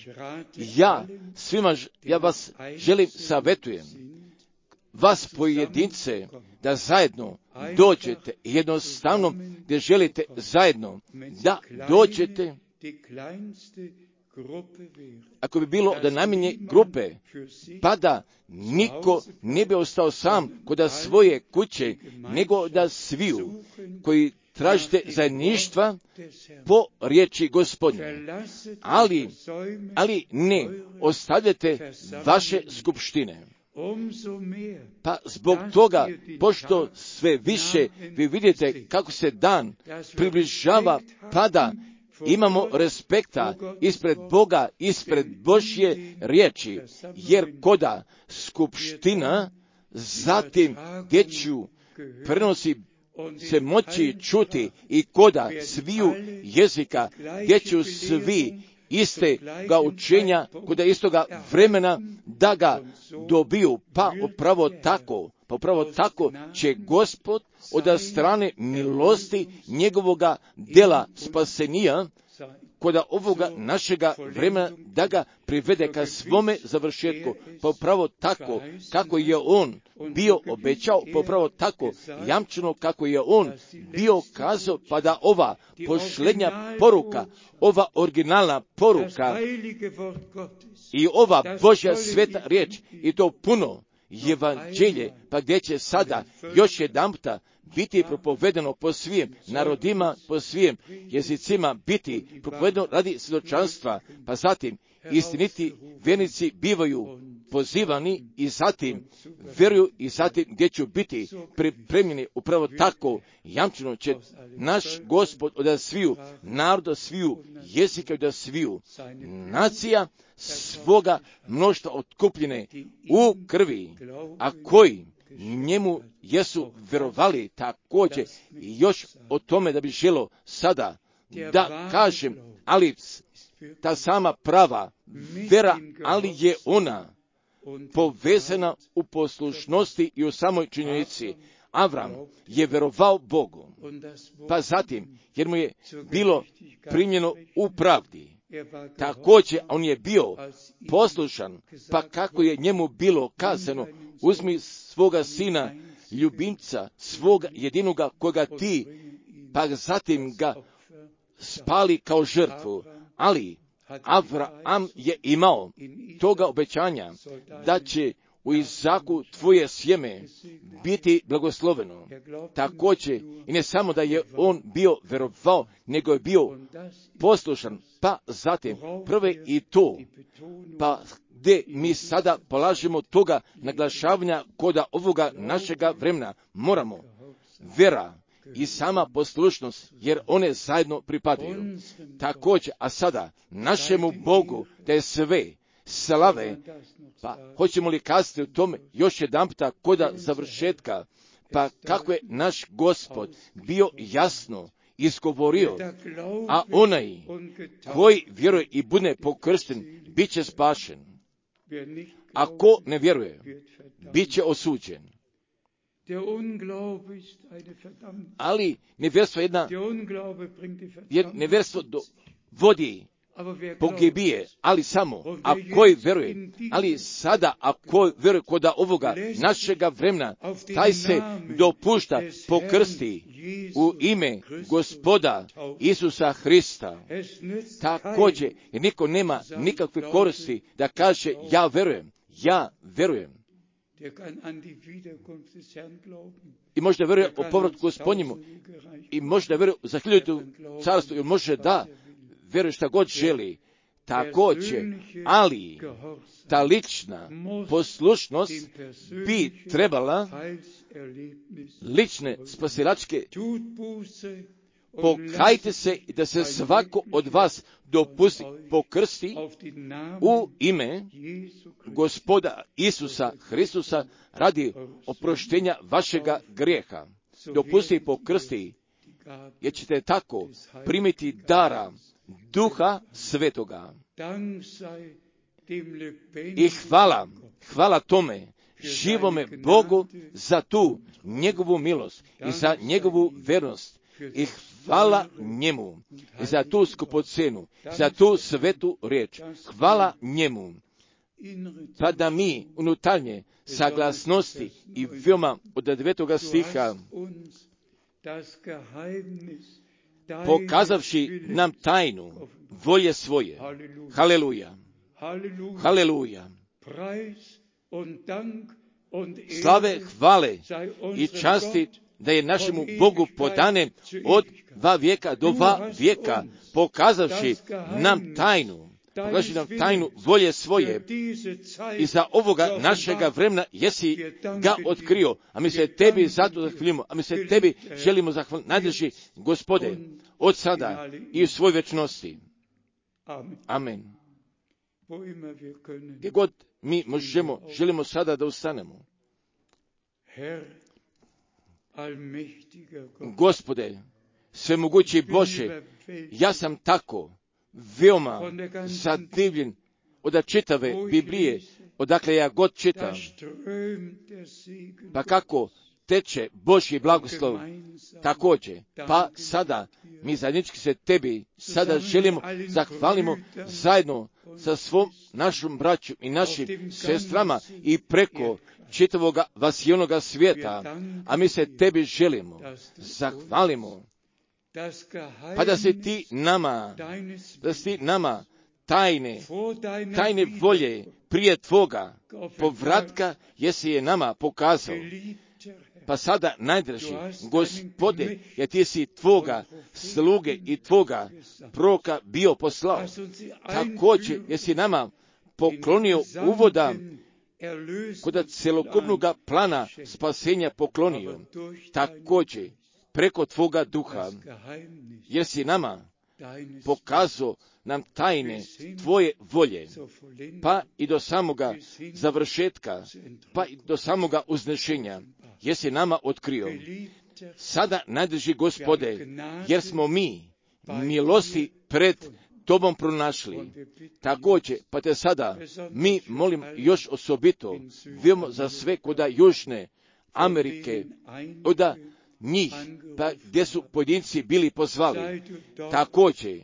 Ja vas želim savjetujem, vas pojedince, da zajedno dođete, jednostavno gdje želite zajedno da dođete, ako bi bilo da najmanje grupe, pa da niko ne bi ostao sam kod svoje kuće, nego da sviju koji tražite zajedništva po riječi Gospodnje. Ali ne ostavljate vaše skupštine. Pa zbog toga, pošto sve više vi vidite kako se dan približava, pada, imamo respekta ispred Boga, ispred Božje riječi, jer koda skupština, zatim gdje ću prenosi se moći čuti i koda sviju jezika, gdje ću svi iste ga učenja, koda istoga vremena da ga dobiju, pa upravo tako će Gospod od strane milosti njegovoga djela spasenija, koda ovoga našega vremena da ga privede ka svome završetku, pa upravo tako kako je on bio obećao, pa upravo tako jamčeno kako je on bio kazao, pa da ova posljednja poruka, ova originalna poruka i ova Božja sveta riječ i to puno evanđelje, pa gdje će sada još jedanputa biti propovedeno po svim narodima, po svim jezicima, biti propovedeno radi svjedočanstva, pa zatim istiniti vjernici bivaju pozivani i zatim vjeruju i zatim gdje će biti pripremljeni upravo tako, jamčeno će naš Gospod od sviju naroda, sviju jezika, od sviju nacija svoga mnoštva otkupljene u krvi, a koji njemu jesu vjerovali također i još o tome da bi želo sada da kažem, ali ta sama prava vera, ali je ona povezana u poslušnosti i u samoj činjenici. Avram je vjerovao Bogu, pa zatim, jer mu je bilo primljeno u pravdi, također on je bio poslušan, pa kako je njemu bilo kazano, uzmi svoga sina ljubimca svoga jedinoga koga ti, pa zatim ga spali kao žrtvu. Ali Avraam je imao toga obećanja da će u Izaku tvoje sjeme biti blagosloveno. Također, i ne samo da je on bio verovao, nego je bio poslušan, pa zatim prve i to, pa gdje mi sada polažemo toga naglašavanja koda ovoga našega vremena, moramo vera i sama poslušnost, jer one zajedno pripadaju. Također, a sada našemu Bogu da je sve slave, pa hoćemo li kazati u tome još jedanputa koda završetka, pa kako je naš Gospod bio jasno izgovorio, a onaj koji vjeruje i bude pokršten, bit će spašen. Ako ne vjeruje, bit će osuđen. Ali nevjerstvo nevjerstvo vodi pogibije, ali samo ako vjeruje, ali sada ako vjeruje koda ovoga našega vremena, taj se dopušta pokrsti u ime Gospoda Isusa Hrista. Također, jer niko nema nikakve koristi da kaže ja vjerujem. I možda vjeruje o povratku Gospodnjemu, i možda vjeruje za 1000 carstvu, ili može da vjeruje šta god želi. Također, ali ta lična poslušnost bi trebala lične spasilačke pokajte se i da se svako od vas dopusti pokrsti u ime Gospoda Isusa Hristusa radi oproštenja vašega grijeha. Dopusti pokrsti, jer ćete tako primiti dara Duha Svetoga. I hvala tome živome Bogu za tu njegovu milost i za njegovu vernost. I hvala njemu i za tu skupocenu, za tu svetu riječ. Hvala njemu. Pa da mi unutarnje saglasnosti i veoma od 9. stiha pokazavši nam tajnu volje svoje. Haleluja. Haleluja. Slave, hvale i časti da je našemu Bogu podane od 2 vijeka do 2 vijeka, pokazavši nam tajnu volje svoje i za ovoga našega vremena jesi ga otkrio, a mi se tebi zato zahvaljujemo, a mi se tebi želimo zahvaliti, najdrži Gospode, od sada i u svoj večnosti. Amen. Gdje god mi možemo, želimo sada da ustanemo. Gospode, svemogući Bože, ja sam tako veoma zadivljen od čitave Biblije, odakle ja god čitam, pa kako teče Božji blagoslov također. Pa sada mi zajednički se tebi sada želimo zahvalimo zajedno sa svom našom braćom i našim sestrama i preko čitavoga vasijonoga svijeta, a mi se tebi želimo zahvalimo, pa da si ti nama tajne volje prije tvoga povratka jesi je nama pokazao. Pa sada najdraži Gospode, jer ti si tvoga sluge i tvoga proroka bio poslao. Također jesi nama poklonio uvoda kod celokupnog plana spasenja poklonio. Također preko tvoga duha, jer si nama pokazao nam tajne tvoje volje, pa i do samoga završetka, pa i do samoga uznešenja, jer si nama otkrio. Sada najdrži Gospode, jer smo mi milosti pred tobom pronašli. Također, pa te sada mi molim još osobito, vijemo za sve koda Južne Amerike, oda njih, pa gdje su pojedinci bili pozvali. Također,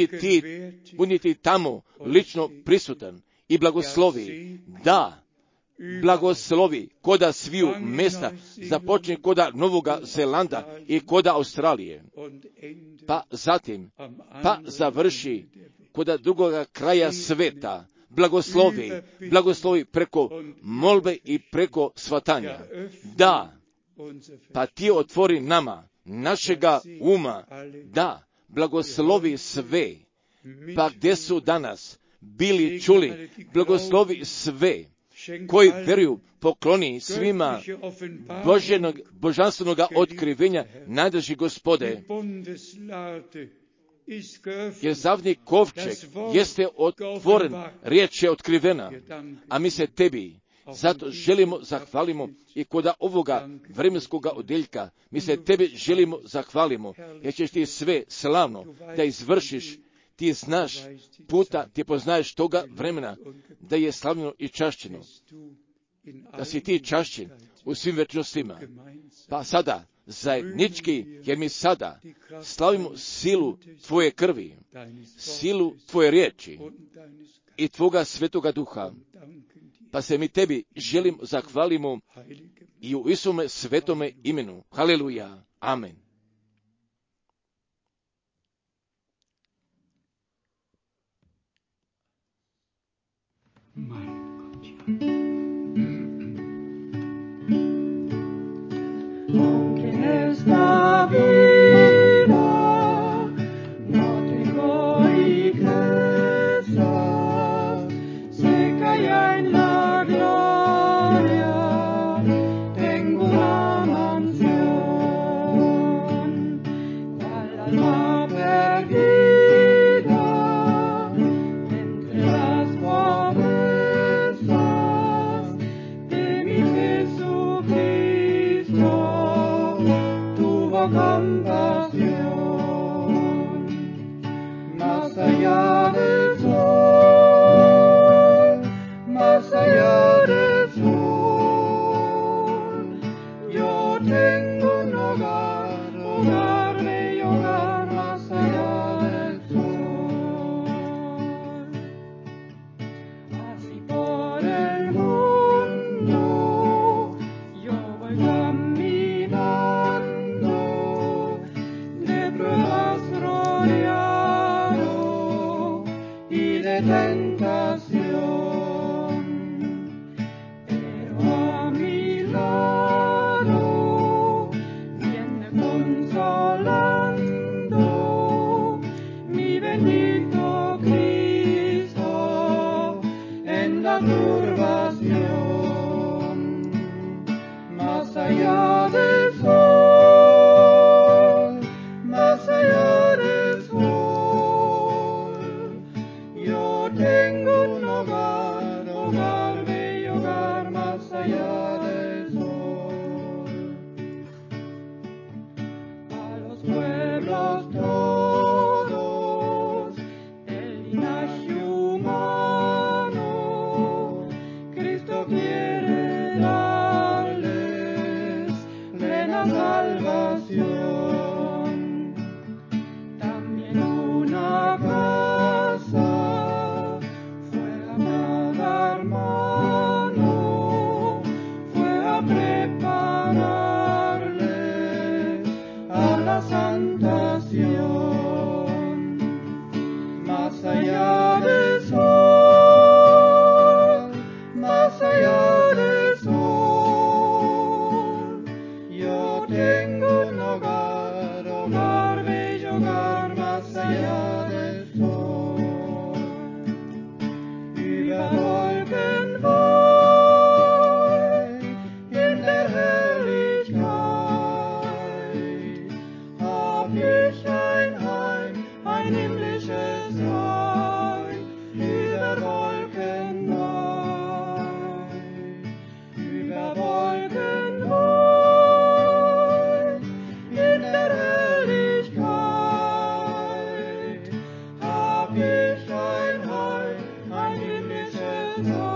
budi ti tamo lično prisutan i blagoslovi, da blagoslovi koda sviju mesta, započne koda Novoga Zelanda i koda Australije, pa zatim, pa završi koda drugoga kraja sveta. Blagoslovi preko molbe i preko svatanja. Da, pa ti otvori nama, našega uma, da, blagoslovi sve, pa gdje su danas bili čuli, blagoslovi sve, koji vjeruju, pokloni svima božanstvenog otkrivenja, najdrži Gospode. Jer zavni kovčeg jeste otvoren, riječ je otkrivena, a mi se tebi zato želimo zahvalimo i kod ovoga vremenskoga odjeljka, mi se tebi želimo zahvalimo, jer ćeš ti sve slavno da izvršiš. Ti znaš puta, ti poznaješ toga vremena, da je slavno i čašćeno, da si ti čašćen u svim večnostima. Pa sada, zajednički, jer mi sada slavimo silu tvoje krvi, silu tvoje riječi i tvoga svetoga duha. Pa se mi tebi želim zahvalimo i u Isume svetome imenu. Haleluja. Amen. Ein himmlisches